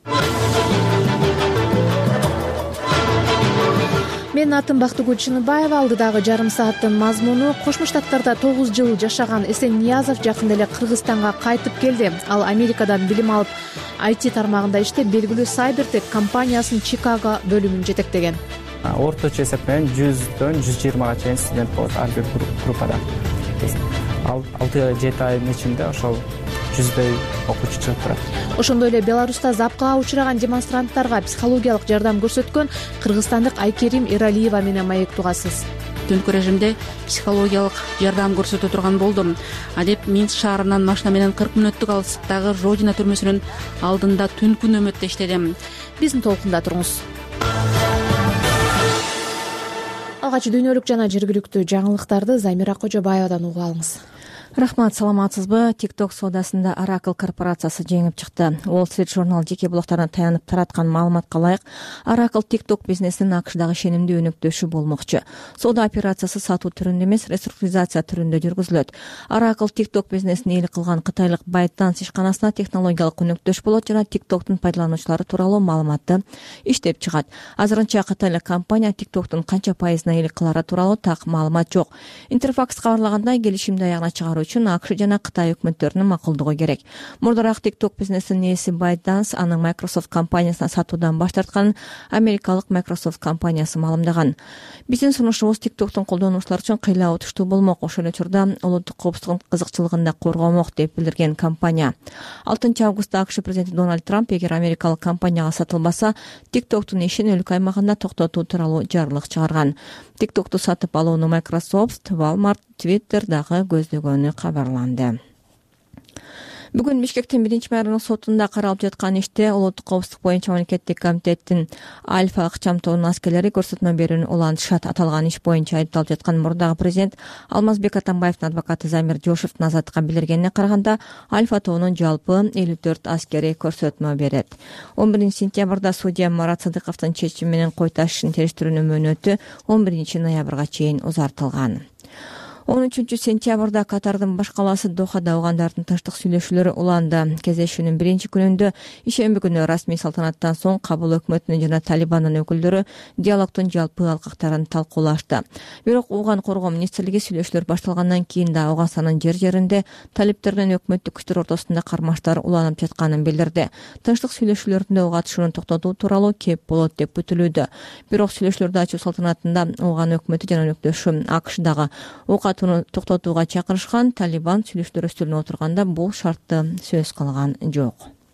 Менин атым Бактыгүл Чыныбаева. Алдыдагы жарым сааттын мазмуну: Кошмо Штаттарда тогуз жыл жашаган Эсен Ниязов жакында эле Кыргызстанга кайтып келди. Ал Америкадан билим алып, ай ти тармагында иштеп, белгилүү Cybertech компаниясынын Чикаго бөлүмүн жетектеген. Орточо эсеп менен жүздөн жүз жыйырмага чейин студент болот ар бир группада. алты жети айдын ичинде ошол жүздөй окуучу чыгып турат. Ошондой эле Беларуста запкага учураган демонстранттарга психологиялык жардам көрсөткөн кыргызстандык Айкерим Эралиева менен маектугасыз. Түнкү режимде психологиялык жардам көрсөтө турган болдум. Адеп Минск шаарынан машина менен кырк мүнөттүк алыстыктагы Родина түрмөсүнүн алдында түнкү нөмөттө иштедим. Биздин толкунда туруңуз. Алгач дүйнөлүк жана жергиликтүү жаңылыктарды Замира Кожобаевадан угуп алыңыз. Рахмат, саламатсызбы? TikTok соодасында Oracle корпорациясы жеңип чыкты. Wall Street Journal жеке булактарына таянып тараткан маалыматка ылайык, Oracle TikTok бизнесинин АКШдагы ишенимдүү өнөктөшү болмокчу. Соода операциясы сатуу түрүндө эмес, реструктуризация түрүндө жүргүзүлөт. Oracle TikTok бизнесин ээлик кылган кытайлык ByteDance ишканасына технологиялык өнөктөш болот жана TikToктун пайдалануучулары тууралуу маалыматты иштеп чыгат. Азырынча кытайлык компания TikToктун канча пайызына ээлик кылары тууралуу так маалымат жок. Интерфакс кабарлагандай, келишимди аягына чыгаруу үчүн АКШ жана Кытай өкмөттөрүнүн макулдугу керек. Мурдараак TikTok бизнесинин ээси ByteDance анын Microsoft компаниясына сатуудан баш тартканын америкалык Microsoft компаниясы маалымдаган. Биздин сунушубуз TikToктун колдонуучулар үчүн кыйла утуштуу болмок, ошол эле учурда улуттук коопсуздуктун кызыкчылыгын да коргомок деп билдирген компания. алтынчы августта АКШ президенти Дональд Трамп эгер америкалык компанияга сатылбаса, TikToктун ишин өлкө аймагында токтотуу тууралуу жарлык чыгарган. TikToкту сатып алууну Microsoft, Walmart, Twitter дагы көздөгөнү кабарланды. Бүгүн Бишкектин биринчи майрындык сотунда каралып жаткан иште улуттук коопсуздук боюнча мамлекеттик комитеттин Альфа акчам тобунун аскерлери көрсөтмө берүүнү улантышат. Аталган иш боюнча айыпталып жаткан мурдагы президент Алмазбек Атамбаевдин адвокаты Замир Жошевдун азаттыкка билдиргенине караганда, Альфа тобунун жалпы элүү төрт аскери көрсөтмө берет. он биринчи сентябрда судья Марат Садыковдун чечими менен кой ташышын териштирүүнүн мөөнөтү он биринчи ноябрга чейин узартылган. он үчүнчү сентябрда Катардын баш калаасы Дохада угандардын тынчтык сүйлөшүүлөрү уланды. Кездешүүнүн биринчи күнүндө ишемби күнү расмий салтанаттан соң кабыл өкмөтүнүн жана Талибандын өкүлдөрү диалогдун жалпы алкактарын талкуулашты. Бирок Ууган коргоо министрлиги сүйлөшүүлөр башталгандан кийин да Ауганстандын жер жеринде талиптер менен өкмөттүк күчтөр ортосунда кармаштар уланып жатканын билдирди. Тынчтык сүйлөшүүлөрүндө ого катышууну токтотуу тууралуу кеп болот деп күтүлүүдө. Бирок сүйлөшүүлөрдү ачуу салтанатында Ууган өкмөтү жана өнөктөшү АКШдагы окуну токтотууга чакырышкан. Талибан сүйлөшүүлөр үстөлүнө отурганда бул шартты сөз кылган жок.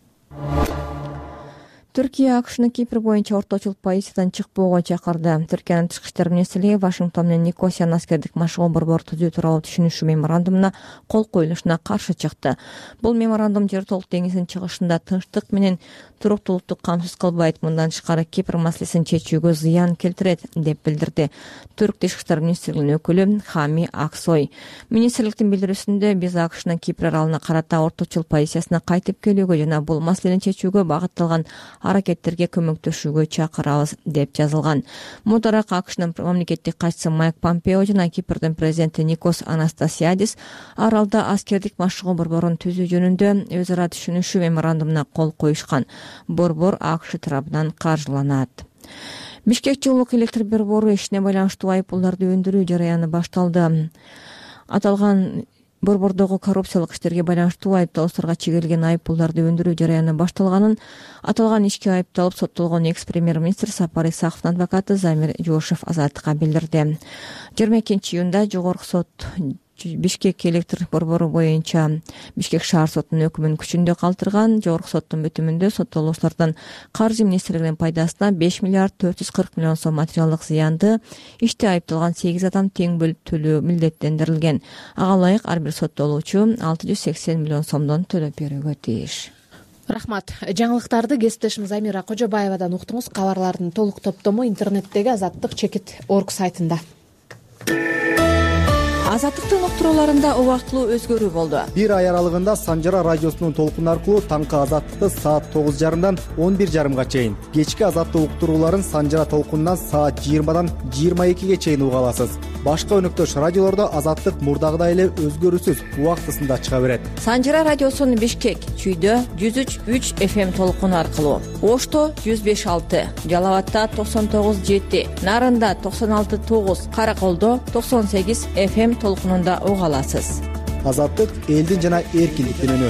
Түркия АКШны Кипр боюнча орточул позициядан чыкпоого чакырды. Түркиянын тышкы иштер министрлиги Вашингтон менен Никосиянын аскердик машыгуу борбор түзүү тууралуу түшүнүшүү меморандумуна кол коюлушуна каршы чыкты. Бул меморандум Жер толук деңизинин чыгышында тынчтык менен туруктуулукту камсыз кылбайт, мындан тышкары Кипр маселесин чечүүгө зыян келтирет деп билдирди Түрк тышкы иштер министрлигинин өкүлү Хами Аксой. Министрликтин билдирүүсүндө биз АКШнын Кипр аралына карата орточул позициясына кайтып келүүгө жана бул маселени чечүүгө багытталган аракеттерге көмөктөшүүгө чакырабыз деп жазылган. Мурдараак АКШнын мамлекеттик катчысы Майк Помпео жана Кипрдин президенти Никос Анастасиадис аралда аскердик машыгуу борборун түзүү жөнүндө өз ара түшүнүшүү меморандумуна кол коюшкан. Борбор АКШ тарабынан каржыланат. Бишкек жылуулук электр борбору ишине байланыштуу айыппулдарды өндүрүү жараяны башталды. Аталган борбордогу коррупциялык иштерге байланыштуу айыпталуучуларга чегерилген айыппулдарды өндүрүү жараяны башталганын аталган ишке айыпталып соттолгон экс премьер-министр Сапар Исаковдун адвокаты Замир Жошев азаттыкка билдирди. жыйырма экинчи июнда жогорку сот Бишкек электр борбору боюнча Бишкек шаар сотунун өкүмүн күчүндө калтырган. Жогорку соттун бүтүмүндө соттолуучулардан Каржы министрлигинин пайдасына беш миллиард төрт жүз кырк миллион сом материалдык зыянды иште айыпталган сегиз адам тең бөлүп төлөө милдеттендирилген. Ага ылайык ар бир соттолуучу алты жүз сексен миллион сомдон төлөп берүүгө тийиш. Рахмат. Жаңылыктарды кесиптешим Замира Кожобаевадан уктуңуз. Кабарлардын толук топтому интернеттеги азаттык чекит орг сайтында. Азаттыктын уктурууларында убактылуу өзгөрүү болду. Бир ай аралыгында Санжара радиосунун толкуну аркылуу таңкы азаттыкты саат тогуз жарымдан он бир жарымга чейин, кечки азаттык уктурууларын Санжара толкунунан саат жыйырмадан жыйырма экиге чейин уга аласыз. Башка өнөктөш радиолордо азаттык мурдагыдай эле өзгөрүүсүз убактысында чыга берет. Санжара радиосунун Бишкек, Чүйдө жүз үч үч эф эм толкуну аркылуу, Ошто жүз беш алты, Жалал абадта токсон тогуз жети, Нарында токсон алты тогуз, Караколдо токсон сегиз эф эм толкунунда уга аласыз. Азаттык элдин жана эркиндиктин үнү.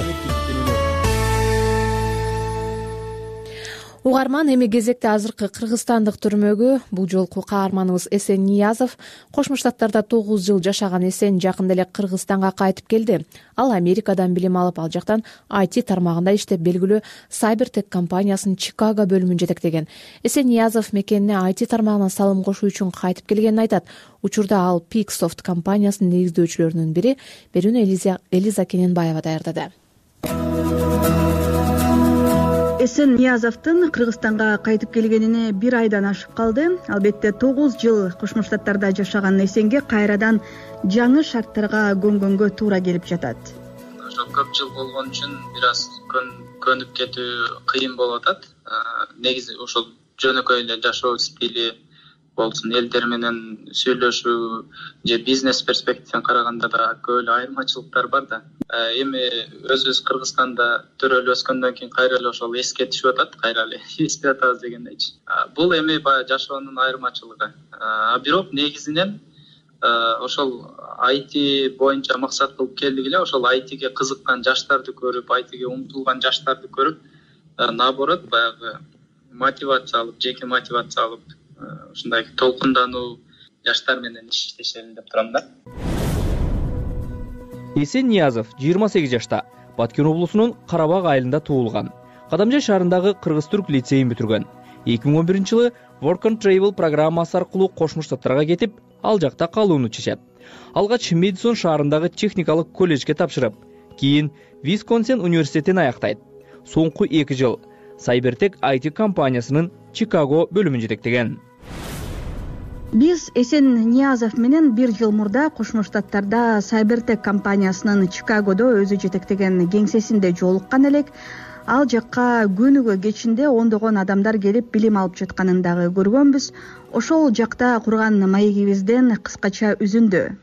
Угарман, эми кезекте азыркы кыргызстандык түрмөгү бул жолку каарманыбыз Эсен Ниязов Кошмо Штаттарда тогуз жыл жашаган Эсен жакында эле Кыргызстанга кайтып келди. Ал Америкадан билим алып, ал жактан ай ти тармагында иштеп, белгилүү Cybertech компаниясынын Чикаго бөлүмүн жетектеген. Эсен Ниязов мекенине ай ти тармагына салым кошуу үчүн кайтып келгенин айтат. Учурда ал Peaksoft компаниясынын негиздөөчүлөрүнүн бири. Берүүнү Элиза, Элиза Кененбаева даярдады. Эсен Ниязовдун Кыргызстанга кайтып келгенине бир айдан ашып калды. Албетте тогуз жыл Кошмо Штаттарда жашаган Эсенге кайрадан жаңы шарттарга көнгөнгө туура келип жатат. Ошо көп жыл болгон үчүн бир аз көнүп кетүү кыйын болуп атат. Негизи ошол жөнөкөй эле жашоо стили болсун, элдер менен сүйлөшүү же бизнес перспективден караганда да көп эле айырмачылыктар бар да. Эми өзүбүз Кыргызстанда төрөлүп өскөндөн кийин кайра эле ошол эске түшүп атат, кайра эле эстеп атабыз дегендейчи. Бул эми баягы жашоонун айырмачылыгы. А бирок негизинен ошол ай ти боюнча максат кылып келдик эле, ошол ай тиге кызыккан жаштарды көрүп, ай тиге умтулган жаштарды көрүп, наоборот баягы мотивация алып, жеке мотивация алып, ушундай толкундануу жаштар менен иштешели деп турам да. Эсен Ниязов жыйырма сегиз жашта, Баткен облусунун Карабак айылында туулган. Кадамжай шаарындагы Кыргыз-Түрк лицейин бүтүргөн. эки миң он биринчи жылы Work and Travel программасы аркылуу Кошмо Штаттарга кетип, ал жакта калууну чечет. Алгач Мэдисон шаарындагы техникалык колледжге тапшырып, кийин Висконсин университетин аяктайт. Соңку эки жыл Cybertech ай ти компаниясынын Чикаго бөлүмүн жетектеген. Биз Эсен Ниязов менен бир жыл мурда Кошмо Штаттарда Cybertech компаниясынын Чикагодо өзү жетектеген кеңсесинде жолуккан элек. Ал жакка күнүгө кечинде ондогон адамдар келип билим алып жатканын дагы көргөнбүз. Ошол жакта курган маегибизден кыскача үзүндү.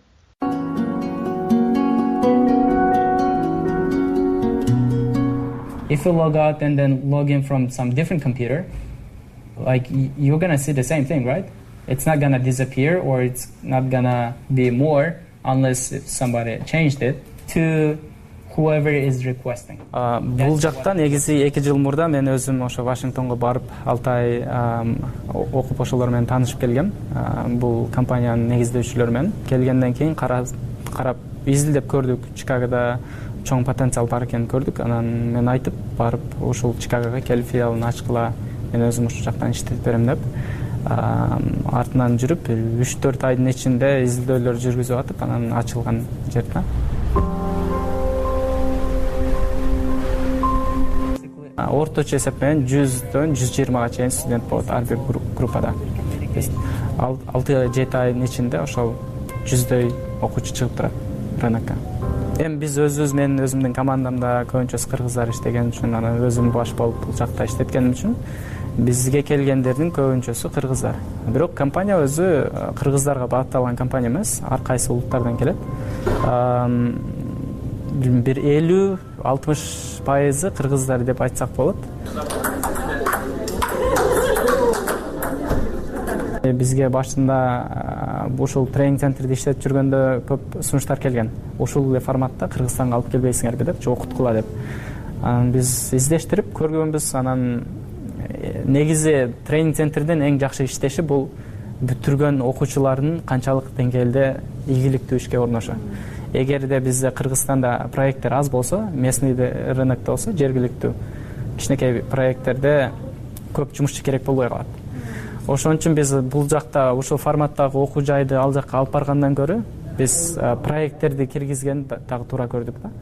If you log out and then log in from some different computer, like you're gonna see the same thing, right? It's not gonna disappear or it's not gonna be more unless somebody changed it to whoever is requesting. Бул жакта негизи эки жыл мурда мен өзүм ошо Вашингтонго барып алты ай окуп ошолор менен таанышып келгем. Бул компаниянын негиздөөчүлөрү менен келгенден кийин карап изилдеп көрдүк. Чикагода чоң потенциал бар экенин көрдүк. Анан мен айтып барып ошол Чикагого келип филиалын ачкыла, мен өзүм ошол жактан иштетип берем деп. Артынан жүрүп үч төрт айдын ичинде изилдөөлөр жүргүзүп атып, анан ачылган жерде. Орточо эсеп менен жүздөн жүз жыйырмага чейин студент болот ар бир группада. алты жети айдын ичинде ошол жүздөй окуучу чыгып турат рынокко. Эми биз өзүбүз, мен өзүмдүн командамда көбүнчөсү кыргыздар иштеген үчүн, анан өзүм баш болуп бул жакта иштеткеним үчүн бизге келгендердин көбүнчөсү кыргыздар. Бирок компания өзү кыргыздарга багытталган компания эмес, ар кайсы улуттардан келет. Бир элүү алтымыш пайызы кыргыздар деп айтсак болот. Бизге башында ушул тренинг центрде иштеп жүргөндө көп сунуштар келген. Ушул эле форматта Кыргызстанга алып келбейсиңерби деп, же окуткула деп. Биз издештирип көргөнбүз. Анан негизи тренинг центрден эң жакшы иштеши бул бүтүргөн окуучулардын канчалык деңгээлде ийгиликтүү ишке орношо. эгерде бизде Кыргызстанда проекттер аз болсо, местный рынокто болсо, жергиликтүү кичинекей проекттерде көп жумушчу керек болбой калат. Ошон үчүн биз бул жакта ушул форматтагы окуу жайды ал жакка алып баргандан көрө биз проекттерди киргизген дагы туура көрдүк да.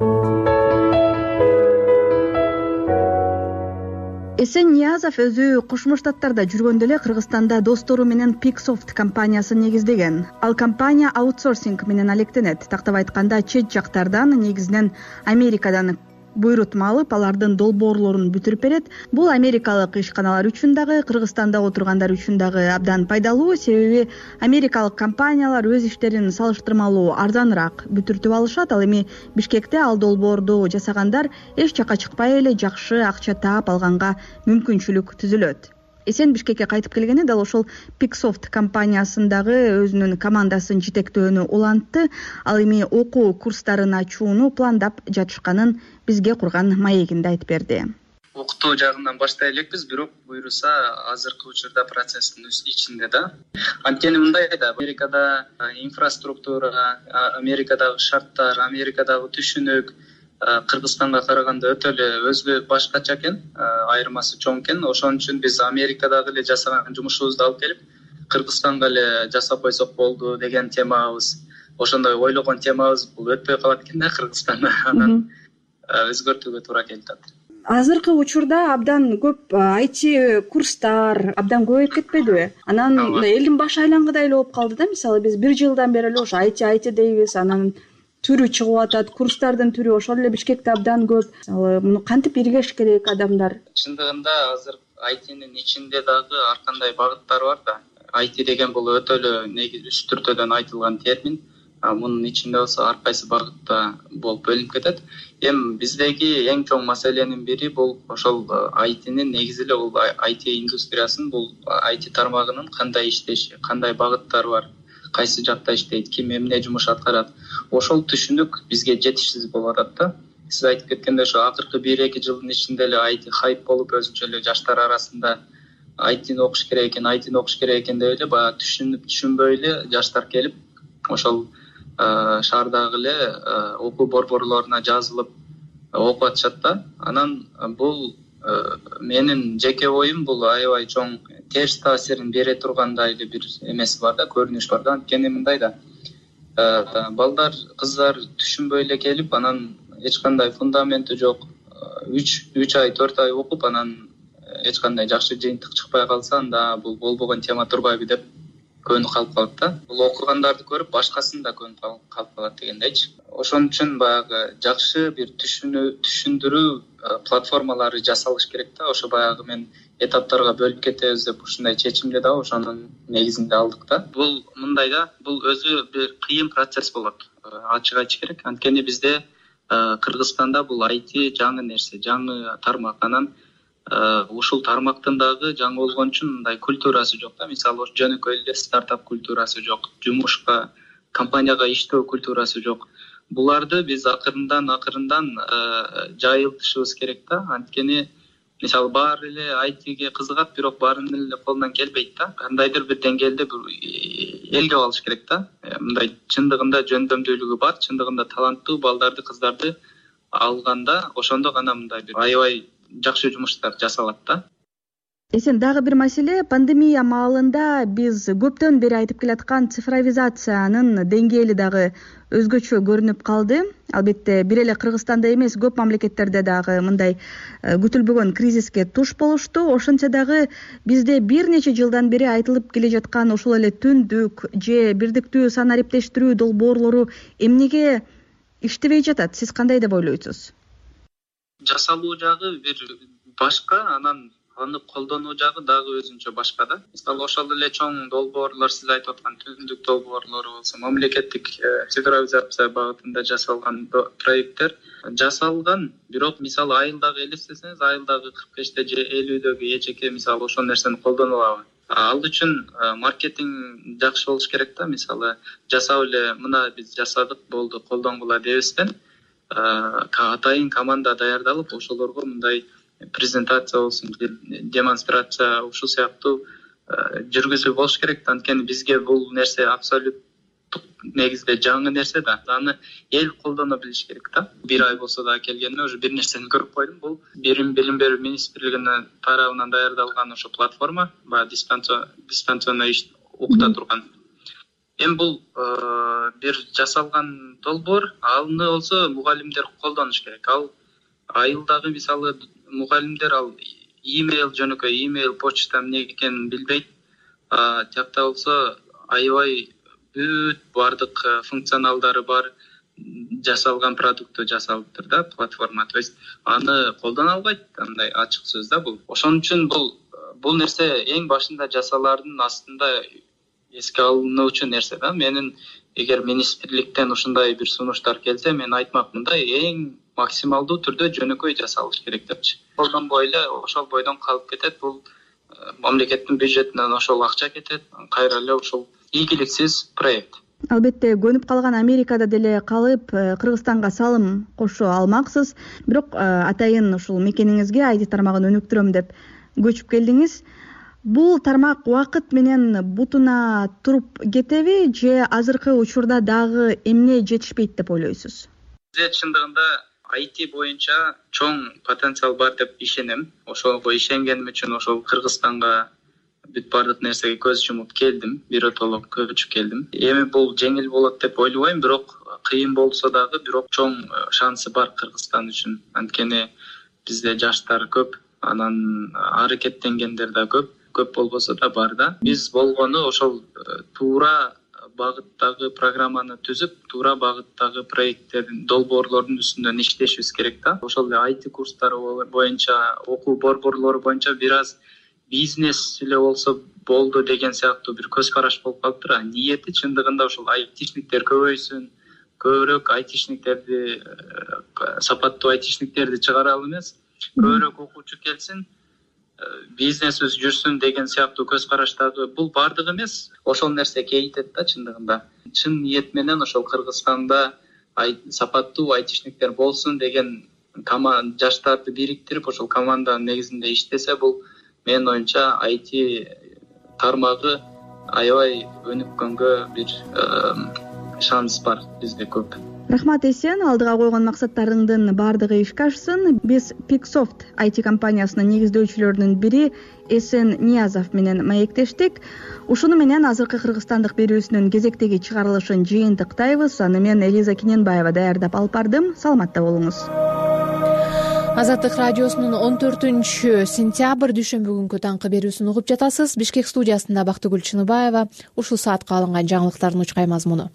Эсен Ниязов өзү Кошмо Штаттарда жүргөндө эле Кыргызстанда достору менен Pixoft компаниясын негиздеген. Ал компания аутсорсинг менен алектенет. Тактап айтканда, чет жактардан, негизинен Америкадан буйрутма алып, алардын долбоорлорун бүтүрүп берет. Бул америкалык ишканалар үчүн дагы, Кыргызстанда отургандар үчүн дагы абдан пайдалуу, себеби америкалык компаниялар өз иштерин салыштырмалуу арзаныраак бүтүртүп алышат. Ал эми Бишкекте ал долбоорду жасагандар эч жакка чыкпай эле жакшы акча таап алганга мүмкүнчүлүк түзүлөт. Эсен Бишкекке кайтып келгенде дал ошол Pixoft компаниясындагы өзүнүн командасын жетектөөнү улантты. Ал эми окуу курстарын ачууну пландап жатышканын бизге курган маегинде айтып берди. Окутуу жагынан баштай элекпиз, бирок буйруса азыркы учурда процесстин ичинде да. Анткени мындай да, Америкада инфраструктура, Америкадагы шарттар, Америкадагы түшүнүк Кыргызстанга караганда өтө эле өзгө башкача экен, айырмасы чоң экен. Ошон үчүн биз Америкадагы эле жасаган жумушубузду алып келип, Кыргызстанга эле жасап койсок болду деген темабыз, ошондой ойлогон темабыз бул өтпөй калат экен да Кыргызстанда. Анан өзгөртүүгө туура келип атат. Азыркы учурда абдан көп ай ти курстар абдан көбөйүп кетпедиби? Анан элдин башы айлангыдай эле болуп калды да. Мисалы биз бир жылдан бери эле ошо ай ти ай ти дейбиз, анан түрү чыгып атат, курстардын түрү ошол эле Бишкекте абдан көп. Мисалы муну кантип иргеш керек адамдар? Чындыгында азыр ай тинин ичинде дагы ар кандай багыттар бар да. ай ти деген бул өтө эле негизи үст түрдөн айтылган термин. Мунун ичинде болсо ар кайсы багытта болуп бөлүнүп кетет. Эми биздеги эң чоң маселенин бири бул ошол ай тинин негизи эле бул ай ти индустриясынын, бул ай ти тармагынын кандай иштеши, кандай багыттар бар, кайсы жакта иштейт, ким эмне жумуш аткарат. Ошол түшүнүк бизге жетишсиз болуп атат да. Сиз айтып кеткендей ошо акыркы бир эки жылдын ичинде эле ай ти хайп болуп, өзүнчө эле жаштар арасында ай тини окуш керек экен, ай тини окуш керек экен деп эле баягы түшүнүп түшүнбөй эле жаштар келип, ошол шаардагы эле окуу борборлоруна жазылып окуп атышат да. Анан бул менин жеке оюм, бул аябай чоң терс таасирин бере тургандай эле бир эмеси бар да, көрүнүш бар да. Анткени мындай да, балдар, кыздар түшүнбөй эле келип, анан эч кандай фундаменти жок, үч ай төрт ай окуп, анан эч кандай жакшы жыйынтык чыкпай калса, анда бул болбогон тема турбайбы деп көнүп калып калат да. Бул окугандарды көрүп башкасын да көнүп калып калат дегендейчи. Ошон үчүн баягы жакшы бир түшүндүрүү платформалары жасалыш керек да. Ошо баягы мен этаптарга бөлүп кетебиз деп ушундай чечимди да ошонун негизинде алдык да. Бул мындай да, бул өзү бир кыйын процесс болот. Ачык айтыш керек. Анткени бизде Кыргызстанда бул ай ти жаңы нерсе, жаңы тармак. Анан ушул тармактын дагы жаңы болгон үчүн мындай культурасы жок да. Мисалы жөнөкөй эле стартап культурасы жок, жумушка, компанияга иштөө культурасы жок. Буларды биз акырындан акырындан жайылтышыбыз керек да. Анткени мисалы баары эле ай тиге кызыгат, бирок баарынын эле колунан келбейт да. Кандайдыр бир деңгээлде бир элге алыш керек да. Мындай чындыгында жөндөмдүүлүгү бар, чындыгында таланттуу балдарды, кыздарды алганда, ошондо гана мындай бир аябай жакшы жумуштар жасалат да. Эсен, дагы бир маселе, пандемия маалында биз көптөн бери айтып келаткан цифровизациянын деңгээли дагы өзгөчө көрүнүп калды. Албетте бир эле Кыргызстанда эмес, көп мамлекеттерде дагы мындай күтүлбөгөн кризиске туш болушту. Ошентсе дагы бизде бир нече жылдан бери айтылып келе жаткан ушул эле түндүк же бирдиктүү сан ариптештирүү долбоорлору эмнеге иштебей жатат? Сиз кандай деп ойлойсуз? Жасалуу жагы бир башка, анан аны колдонуу жагы дагы өзүнчө башка да. Мисалы ошол эле чоң долбоорлор, сиз айтып аткан түндүк долбоорлору болсо, мамлекеттик цифровизация багытында жасалган проекттер жасалган, бирок мисалы айылдагы элестесеңиз, айылдагы кырк беште же элүүдөгү эжеке мисалы ошол нерсени колдоно алабы? Ал үчүн маркетинг жакшы болуш керек да. Мисалы жасап эле мына биз жасадык, болду, колдонгула дебестен атайын команда даярдалып, ошолорго мындай презентация болсун, демонстрация ушул сыяктуу жүргүзүү болуш керек. Анткени бизге бул нерсе абсолюттук негизде жаңы нерсе да, аны эл колдоно билиш керек да. Бир ай болсо да келгениме уже бир нерсени көрүп койдум. Бул билим берүү министрлигинин тарабынан даярдалган ошо платформа, баягы дистанционный иш окута турган. Эми бул бир жасалган долбоор, аны болсо мугалимдер колдонуш керек. Ал айылдагы мисалы мугалимдер ал имейл, жөнөкөй имейл, почта эмне экенин билбейт. Тиякта болсо аябай бүт бардык функционалдары бар жасалган продукты жасалыптыр да платформа. То есть аны колдоно албайт, андай ачык сөз да бул. Ошон үчүн бул бул нерсе эң башында жасалардын астында эске алынуучу нерсе да. Менин эгер министрликтен ушундай бир сунуштар келсе, мен айтмакмын да, эң максималдуу түрдө жөнөкөй жасалыш керек депчи. Колдонбой эле ошол бойдон калып кетет. Бул мамлекеттин бюджетинен ошол акча кетет, кайра эле ошол ийгиликсиз проект. Албетте көнүп калган Америкада деле калып, Кыргызстанга салым кошо алмаксыз. Бирок атайын ушул мекениңизге ай ти тармагын өнүктүрөм деп көчүп келдиңиз. Бул тармак убакыт менен бутуна туруп кетеби же азыркы учурда дагы эмне жетишпейт деп ойлойсуз? Бизде чындыгында ай ти боюнча чоң потенциал бар деп ишенем. Ошого ишенгеним үчүн ошол Кыргызстанга бүт бардык нерсеге көз жумуп келдим, биротоло көчүп келдим. Эми бул жеңил болот деп ойлобойм, бирок кыйын болсо дагы бирок чоң шансы бар Кыргызстан үчүн. Анткени бизде жаштар көп, анан аракеттенгендер да көп, көп болбосо да бар да. Биз болгону ошол туура багыттагы программаны түзүп, туура багыттагы проекттердин, долбоорлордун үстүнөн иштешибиз керек да. Ошол эле ай ти курстары боюнча, окуу борборлору боюнча бир аз бизнес эле болсо болду деген сыяктуу бир көз караш болуп калыптыр. Ниети чындыгында ошол айтишниктер көбөйсүн, көбүрөөк айтишниктерди, сапаттуу айтишниктерди чыгаралы эмес, көбүрөөк окуучу келсин, бизнесибиз жүрсүн деген сыяктуу көз караштагы бул бардык эмес. Ошол нерсе кейтет да чындыгында. Чын ниет менен ошол Кыргызстанда сапаттуу айтишниктер болсун деген жаштарды бириктирип, ошол команданын негизинде иштесе, бул менин оюмча ай ти тармагы аябай өнүккөнгө бир шанс бар бизде көп. Рахмат Эсен, алдыга койгон максаттарыңдын баардыгы ишке ашсын. Биз Pixsoft ай ти компаниясынын негиздөөчүлөрүнүн бири Эсен Ниязов менен маектештик. Ушуну менен азыркы кыргызстандык берүүсүнүн кезектеги чыгарылышын жыйынтыктайбыз. Аны мен Элиза Кененбаева даярдап алып бардым. Саламатта болуңуз. Азаттык радиосунун он төртүнчү сентябрь дүйшөмбү күнкү таңкы берүүсүн угуп жатасыз. Бишкек студиясында Бактыгүл Чыныбаева. Ушул саатка алынган жаңылыктардын учкай мазмуну.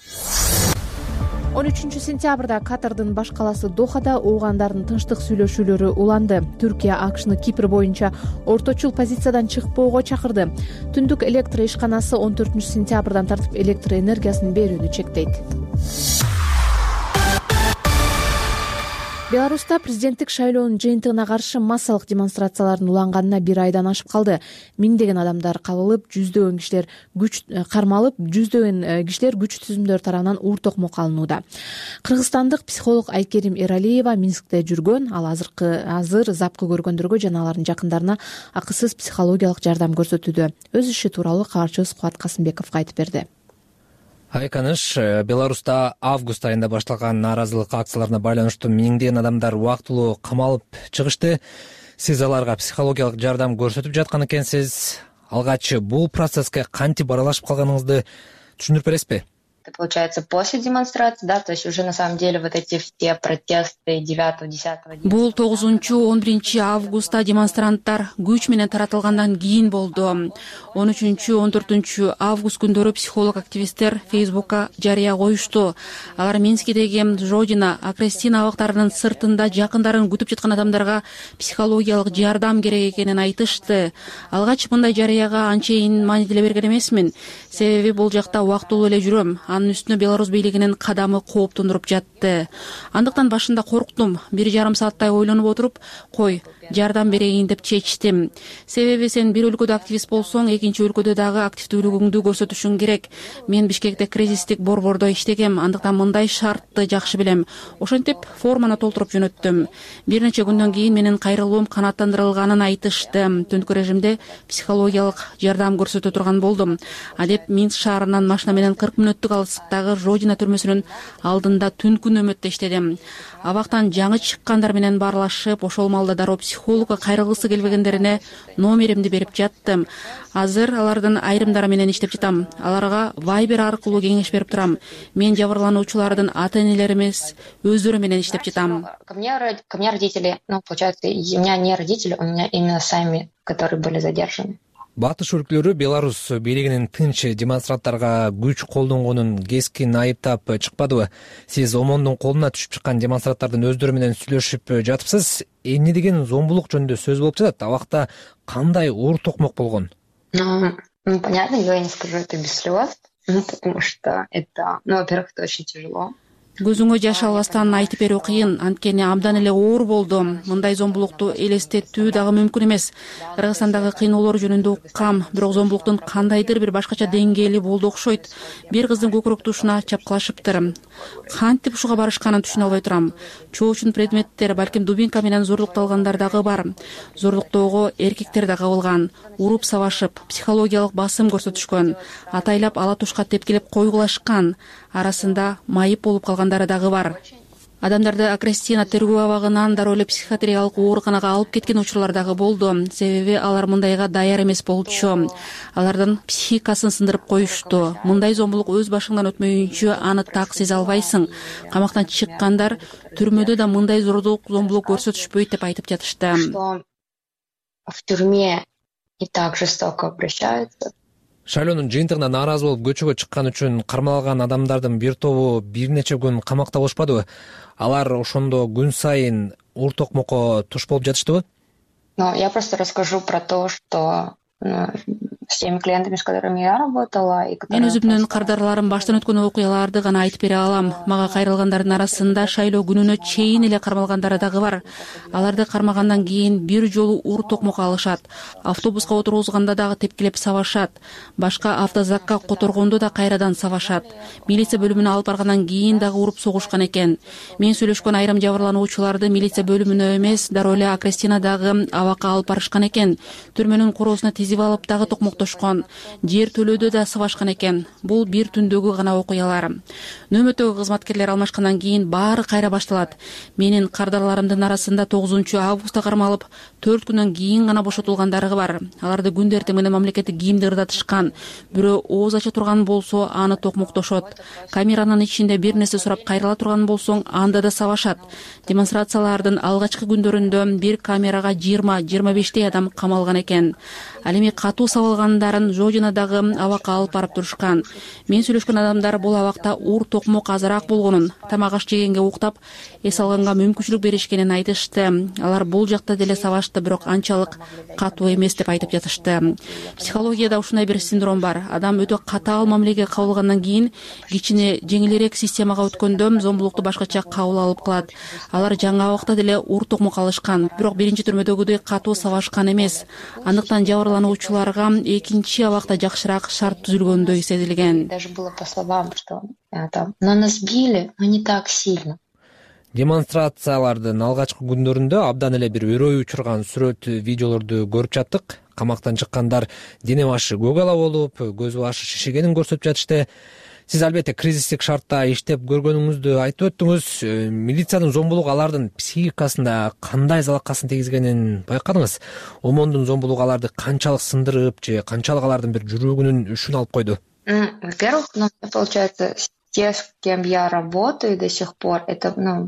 он үчүнчү сентябрда Катардын баш каласы Дохада уугандардын тынчтык сүйлөшүүлөрү уланды. Түркия АКШны Кипр боюнча орточул позициядан чыкпоого чакырды. Түндүк электр ишканасы он төртүнчү сентябрдан тартып электр энергиясын берүүнү чектейт. Беларуста президенттик шайлоонун жыйынтыгына каршы массалык демонстрациялардын уланганына бир айдан ашып калды. Миңдеген адамдар кабылып, жүздөгөн кишилер күч кармалып, жүздөгөн кишилер күч түзүмдөр тарабынан уур токмокко алынууда. Кыргызстандык психолог Айкерим Эралиева Минскте жүргөн, ал азыркы азыр запкы көргөндөргө жана алардын жакындарына акысыз психологиялык жардам көрсөтүүдө. Өз иши тууралуу кабарчыбыз Кубат Касымбеков айтып берди. Айканыш, Беларуста август айында башталган нааразылык акцияларына байланыштуу миңдеген адамдар убактылуу камалып чыгышты. Сиз аларга психологиялык жардам көрсөтүп жаткан экенсиз. Алгач бул процесске кантип аралашып калганыңызды түшүндүрүп бересизби? Получается, после демонстрации, да, то есть уже на самом деле вот эти все протесты девятого-десятого... Бул тогузунчу он биринчи августта демонстранттар күч менен таратылгандан кийин болду. он үчүнчү он төртүнчү август күндөрү психолог активисттер Фейсбукка жарыя коюшту. Алар Минскидеги Жодина, Акрестин абактарынын сыртында жакындарын күтүп жаткан адамдарга психологиялык жардам керек экенин айтышты. Алгач мындай жарыяга анчейин маани деле берген эмесмин. Себеби бул жакта убактылуу эле жүрөм. Анын үстүнө Беларусь бийлигинин кадамы кооптондуруп жатты. Андыктан башында корктум. Бир жарым сааттай ойлонуп отуруп, кой, жардам берейин деп чечтим. Себеби сен бир өлкөдө активист болсоң, экинчи өлкөдө дагы активдүүлүгүңдү көрсөтүшүң керек. Мен Бишкекте кризистик борбордо иштегем, андыктан мындай шартты жакшы билем. Ошентип форманы толтуруп жөнөттүм. Бир нече күндөн кийин менин кайрылуум канааттандырылганын айтышты. Түнкү режимде психологиялык жардам көрсөтө турган болдум. А деп Минск шаарынан машина менен кырк мүнөттүк Новосибирсктагы Родина түрмөсүнүн алдында түн күн нөмөттөштедим. Абактан жаңы чыккандар менен баарлашып, ошол маалда дароо психологко кайрылгысы келбегендерине номеримди берип жаттым. Азыр алардын айрымдары менен иштеп жатам. Аларга Viber аркылуу кеңеш берип турам. Мен жабырлануучулардын ата-энелери эмес, өздөрү менен иштеп жатам. Ко мне, ко мне родители, ну, получается, у меня не родители, у меня именно сами, которые были задержаны. Батыш өлкөлөрү Беларусь бийлигинин тынч демонстранттарга күч колдонгонун кескин айыптап чыкпадыбы? Сиз ОМОНдун колуна түшүп чыккан демонстранттардын өздөрү менен сүйлөшүп жатыпсыз. Эмне деген зомбулук жөнүндө сөз болуп жатат? Абакта кандай уур токмок болгон? Ну, ну, понятно, я не скажу это без слез, ну, потому что это, ну, во-первых, это очень тяжело. Көзүңө жаш албастан айтып берүү кыйын, анткени абдан эле оор болду. Мындай зомбулукту элестетүү дагы мүмкүн эмес. Кыргызстандагы кыйноолор жөнүндө уккам, бирок зомбулуктун кандайдыр бир башкача деңгээли болду окшойт. Бир кыздын көкүрөк тушуна чапкылашыптыр. Кантип ушуга барышканын түшүнө албай турам. Чоочун предметтер, балким дубинка менен зорлукталгандар дагы бар. Зорлуктоого эркектер да кабылган. Уруп сабашып, психологиялык басым көрсөтүшкөн. Атайлап ала тушка тепкилеп койгулашкан. Арасында майып болуп калгандары дагы бар. Адамдарды Акрестина тергөө абагынан дароо эле психиатриялык ооруканага алып кеткен учурлар дагы болду. Себеби алар мындайга даяр эмес болчу. Алардын психикасын сындырып коюшту. Мындай зомбулук өз башыңдан өтмөйүнчө аны так сезе албайсың. Камактан чыккандар түрмөдө да мындай зордук, зомбулук көрсөтүшпөйт деп айтып жатышты. В тюрьме и так жестоко обращаются. Шайлоонун жыйынтыгына нааразы болуп көчөгө чыккан үчүн кармалган адамдардын бир тобу бир нече күн камакта болушпадыбы? Алар ошондо күн сайын уур токмокко туш болуп жатыштыбы? Ну, я просто расскажу про то, что ну, с теми клиентами, с которыми я работала, и Мен өзүмдүн кардарларым баштан өткөн окуяларды гана айтып бере алам. Мага кайрылгандардын арасында шайлоо күнүнө чейин эле кармалгандары дагы бар. Аларды кармагандан кийин бир жолу уур токмок алышат. Автобуска отургузганда дагы тепкилеп сабашат. Башка автозакка которгондо да кайрадан сабашат. Милиция бөлүмүнө алып баргандан кийин дагы уруп согушкан экен. Мен сүйлөшкөн айрым жабырлануучуларды милиция бөлүмүнө эмес, дароо эле Акрестинадагы абакка алып барышкан экен. Түрмөнүн короосуна тизип алып дагы токмоктошкон. Жер төлөөдө да сабашкан экен. Бул бир түндөгү гана окуялар. Нөмөттөгү кызматкерлер алмашкандан кийин баары кайра башталат. Менин кардарларымдын арасында тогузунчу августта кармалып, төрт күндөн кийин гана бошотулгандары бар. Аларды күндө эртең менен мамлекеттик кийимди ырдатышкан. Бирөө ооз ача турган болсо, аны токмоктошот. Камеранын ичинде бир нерсе сурап кайрыла турган болсоң, анда да сабашат. Демонстрациялардын алгачкы күндөрүндө бир камерага жыйырма жыйырма бештей адам камалган экен. Ал эми катуу сабалгандарын Жодинадагы абакка алып барып турушкан. Мен сүйлөшкөн адамдар бул абакта уур токмок азыраак болгонун, тамак аш жегенге уктап, эс алганга мүмкүнчүлүк беришкенин айтышты. Алар бул жакта деле сабашты, бирок анчалык катуу эмес деп айтып жатышты. Психологияда ушундай бир синдром бар. Адам өтө катаал мамилеге кабылгандан кийин кичине жеңилирээк системага өткөндө зомбулукту башкача кабыл алып калат. Алар жаңы абакта деле уур токмок алышкан, бирок биринчи түрмөдөгүдөй катуу сабашкан эмес. Андыктан жабырлануучуларга экинчи абакта жакшыраак шарт түзүлгөндөй сезилген. Даже было по словам, что это, но нас били, но не так сильно. Демонстрациялардын алгачкы күндөрүндө абдан эле бир өрөй учурган сүрөт, видеолорду көрүп жаттык. Камактан чыккандар дене башы көк ала болуп, көз башы шишигенин көрсөтүп жатышты. Сиз албетте кризистик шартта иштеп көргөнүңүздү айтып өттүңүз. Милициянын зомбулугу алардын психикасында кандай залакасын тийгизгенин байкадыңыз? ОМОНдун зомбулугу аларды канчалык сындырып же канчалык алардын бир жүрөгүнүн үшүн алып койду? Во-первых, ну, получается, те, с кем я работаю до сих пор, это, ну,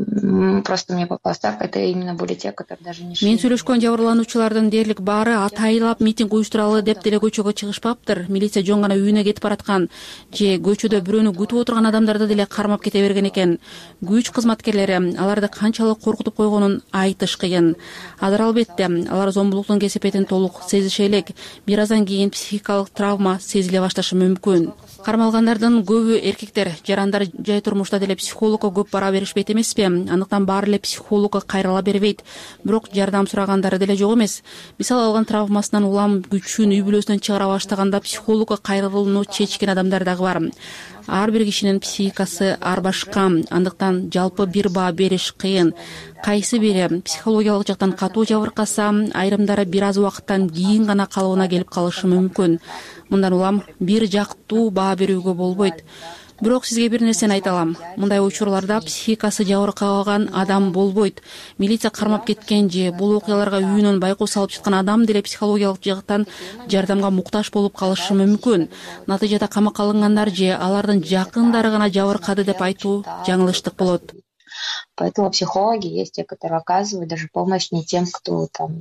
просто мне попалась так, это именно были те, которые даже не шли. Мен сүйлөшкөн жабырлануучулардын дээрлик баары атайлап митинг уюштуралы деп деле көчөгө чыгышпаптыр. Милиция жөн гана үйүнө кетип бараткан же көчөдө бирөөнү күтүп отурган адамдарды деле кармап кете берген экен. Күч кызматкерлери аларды канчалык коркутуп койгонун айтыш кыйын. Азыр албетте алар зомбулуктун кесепетин толук сезише элек. Бир аздан кийин психикалык травма сезиле башташы мүмкүн. Кармалгандардын көбү эркектер, жарандар жай турмушта деле психологко көп бара беришпейт эмеспи? Андыктан баары эле психологко кайрыла бербейт. Бирок жардам сурагандары деле жок эмес. Мисалы алган травмасынан улам күчүн үй бүлөсүнөн чыгара баштаганда психологко кайрылууну чечкен адамдар дагы бар. Ар бир кишинин психикасы ар башка. Андыктан жалпы бир баа бериш кыйын. Кайсы бири психологиялык жактан катуу жабыркаса, айрымдары бир аз убакыттан кийин гана калыбына келип калышы мүмкүн. Мындан улам бир жактуу баа берүүгө болбойт. бирок сизге бир нерсени айта алам. Мындай учурларда психикасы жабыркаган адам болбойт. Милиция кармап кеткен же бул окуяларга үйүнөн байкоо салып чыккан адам деле психологиялык жактан жардамга муктаж болуп калышы мүмкүн. Натыйжада камакка алынгандар же алардын жакындары гана жабыркады деп айтуу жаңылыштык болот. Поэтому психологи есть те, которые оказывают даже помощь не тем, кто там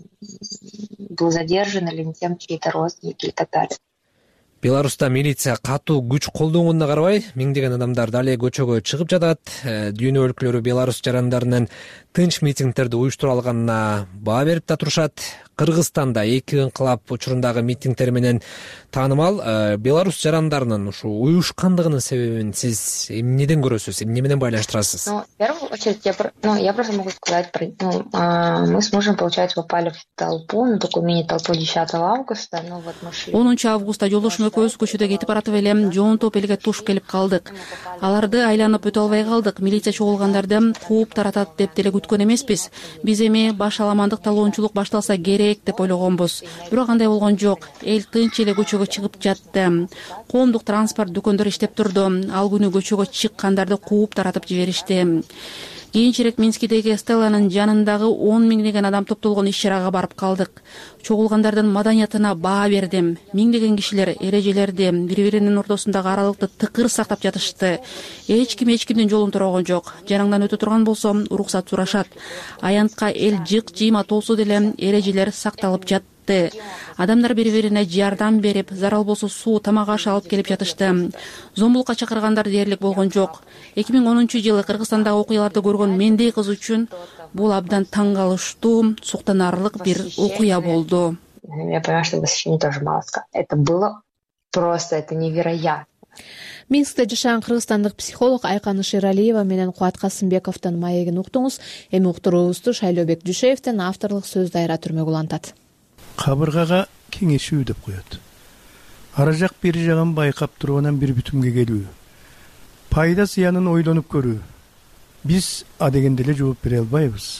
был задержан, или не тем, чьи-то родственники и так далее. Беларуста милиция катуу күч колдонгонуна карабай, миңдеген адамдар дали көчөгө чыгып жатат. Дүйнө өлкөлөрү Беларусь жарандарынын тынч митингдерди уюштура алганына баа берип да турушат. Кыргызстанда эки ыңкылап учурундагы митингдер менен таанымал Беларусь жарандарынын ушу уюшкандыгынын себебин сиз эмнеден көрөсүз, эмне менен байланыштырасыз? Ну, в первую очередь, я, ну, я просто могу сказать, ну, мы с мужем, получается, попали в толпу, на такую мини-толпу десятого августа. Ну, вот мы шли. онунчу августта жолдошум экөөбүз көчөдө кетип баратып эле жоон топ элге туш келип калдык. Аларды айланып өтө албай калдык. Милиция чогулгандарды кууп таратат деп деле күткөн эмеспиз. Биз эми баш аламандык талоончулук башталса керек деп ойлогонбуз. Бирок андай болгон жок. Эл тынч эле көчөгө чыгып жатты. Коомдук транспорт дүкөндөр иштеп турду. Ал күнү көчөгө чыккандарды кууп таратып жиберишти. Кийинчерээк Минскидеги Стелланын жанындагы он миңдеген адам топтолгон иш-чарага барып калдык. Чогулгандардын маданиятына баа бердим. Миңдеген кишилер эрежелерди, бири-биринин ортосундагы аралыкты тыкыр сактап жатышты. Эч ким эч кимдин жолун тураган жок. Жаныңдан өтө турган болсо уруксат сурашат. Аянтка эл жык-жыйма толсо деле эрежелер сакталып жатты. Адамдар бири-бирине жардам берип, зарал болсо суу, тамак аш алып келип жатышты. Зомбулукка чакыргандар дээрлик болгон жок. эки миң онунчу жылы Кыргызстандагы окуяларды көргөн мендей кыз үчүн бул абдан таң калыштуу, суктанарлык бир окуя болду. Я понимаю, что восхищение тоже мало сказать. Это было просто, это невероятно. Минскте жашаган кыргызстандык психолог Айкан Шералиева менен Кубат Касымбековдун маегин уктуңуз. Эми уктуруубузду Шайлообек Дүйшеевдин авторлук сөз дайра түрмөгү улантат. Кабыргага кеңешүү деп коет. Ара жак бери жагын байкап турганан бир бүтүмгө келүү. Пайда зыянын ойлонуп көрүү. Биз адегенде эле жооп бере албайбыз.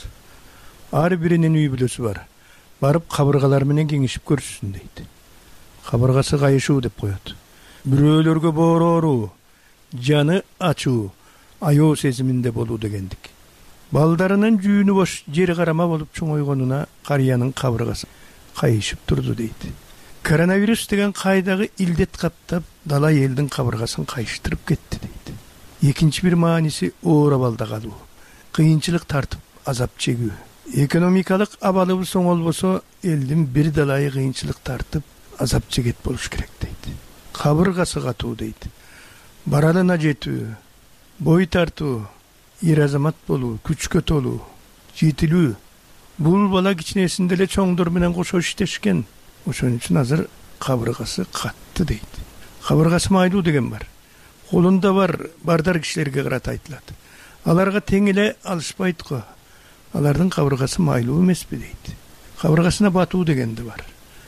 Ар биринин үй бүлөсү бар. Барып кабыргалар менен кеңешип көрүшсүн дейт. Кабыргасы кайышуу деп коет. Бирөөлөргө боороруу, жаны ачуу, аёо сезиминде болуу дегендик. Балдарынын жүүнү бош жери карама болуп чоңойгонуна карыянын кабыргасы кайышып турду дейт. Коронавирус деген кайдагы илдет каптап, дала элдин кабыргасын кайыштырып кетти дейт. Экинчи бир мааниси оор абалда калуу, кыйынчылык тартып азап чегүү. Экономикалык абалыбыз оңолбосо, элдин бир далайы кыйынчылык тартып азап чегет болуш керек дейт. Кабыргасы катуу дейт. Баралына жетүү, бой тартуу, эр азамат болуу, күчкө толуу, жетилүү. Бул бала кичинесинде эле чоңдор менен кошо иштешкен. Ошон үчүн азыр кабыргасы катты дейт. Кабыргасы майлуу деген бар. Колунда бар, бардар кишилерге карата айтылат. Аларга тең эле алышпайт го. Алардын кабыргасы майлуу эмеспи дейт. Кабыргасына батуу дегенди бар.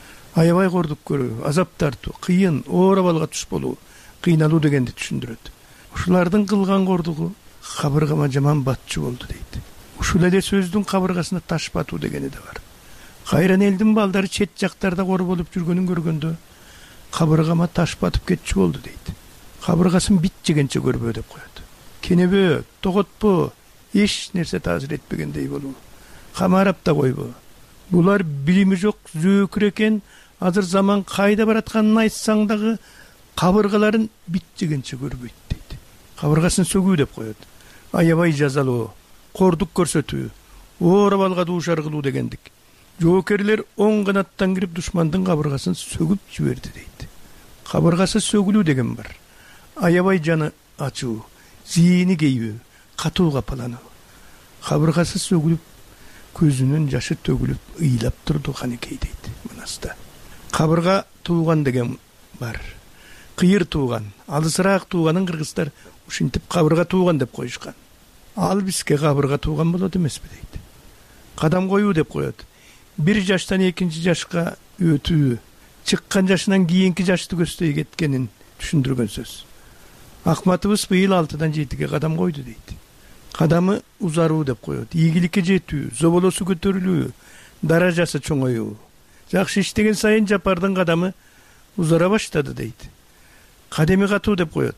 Аябай кордук көрүү, азап тартуу, кыйын, оор абалга туш болуу, кыйналуу дегенди түшүндүрөт. Ушулардын кылган кордугу кабыргама жаман батчу болду дейт. Ушул эле сөздүн кабыргасына таш батуу дегени да бар. Кайран элдин балдары чет жактарда кор болуп жүргөнүн көргөндө кабыргама таш батып кетчү болду дейт. Кабыргасын бит жегенче көрбө деп коет. Кенебө, тоготпо, эч нерсе таасир этпегендей болуу. Камарап да койбо. Булар билими жок зөөкүр экен, азыр заман кайда баратканын айтсаң дагы кабыргаларын бит жегенче көрбөйт дейт. Кабыргасын сөгүү деп коет. Аябай жазалоо, кордук көрсөтүү, оор абалга дуушар кылуу дегендик. Жоокерлер оң канаттан кирип душмандын кабыргасын сөгүп жиберди дейт. Кабыргасы сөгүлүү деген бар. Аябай жаны ачуу, зийини кейүү, катуу капалануу. Кабыргасы сөгүлүп, көзүнүн жашы төгүлүп, ыйлап турду канекей дейт мынаста. Кабырга тууган деген бар. Кыйыр тууган, алысыраак тууганын кыргыздар ушинтип кабырга тууган деп коюшкан. Ал бизге кабырга тууган болот эмеспи дейт. Кадам коюу деп коет. Бир жаштан экинчи жашка өтүү, чыккан жашынан кийинки жашты көздөй кеткенин түшүндүргөн сөз. Акматыбыз быйыл алтыдан жетиге кадам койду дейт. Кадамы узаруу деп коет. Ийгиликке жетүү, зоболосу көтөрүлүү, даражасы чоңоюу. Жакшы иштеген сайын жапардын кадамы узара баштады дейт. Кадеми катуу деп коет.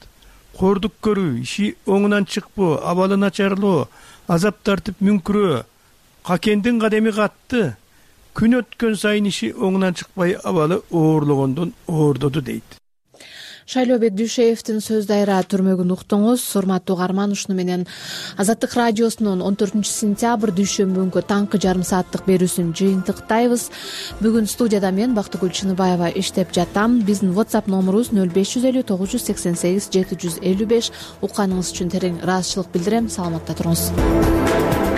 кордук көрүү, иши оңунан чыкпоо, абалы начарлоо, азап тартып мүңкүрөө, какендин кадеми катты, күн өткөн сайын иши оңунан чыкпай абалы оорлогондон оордоду дейт. Шайлообек Дүйшеевдин сөз дайра түрмөгүн уктуңуз. Урматтуу угарман, ушуну менен Азаттык радиосунун он төртүнчү сентябрь дүйшөмбү таңкы жарым сааттык берүүсүн жыйынтыктайбыз. Бүгүн студияда мен Бактыгүл Чыныбаева иштеп жатам. Биздин WhatsApp номерубуз нөл беш жүз элүү тогуз жүз сексен сегиз жети жүз элүү беш. Укканыңыз үчүн терең ыраазычылык билдирем. Саламатта туруңуз.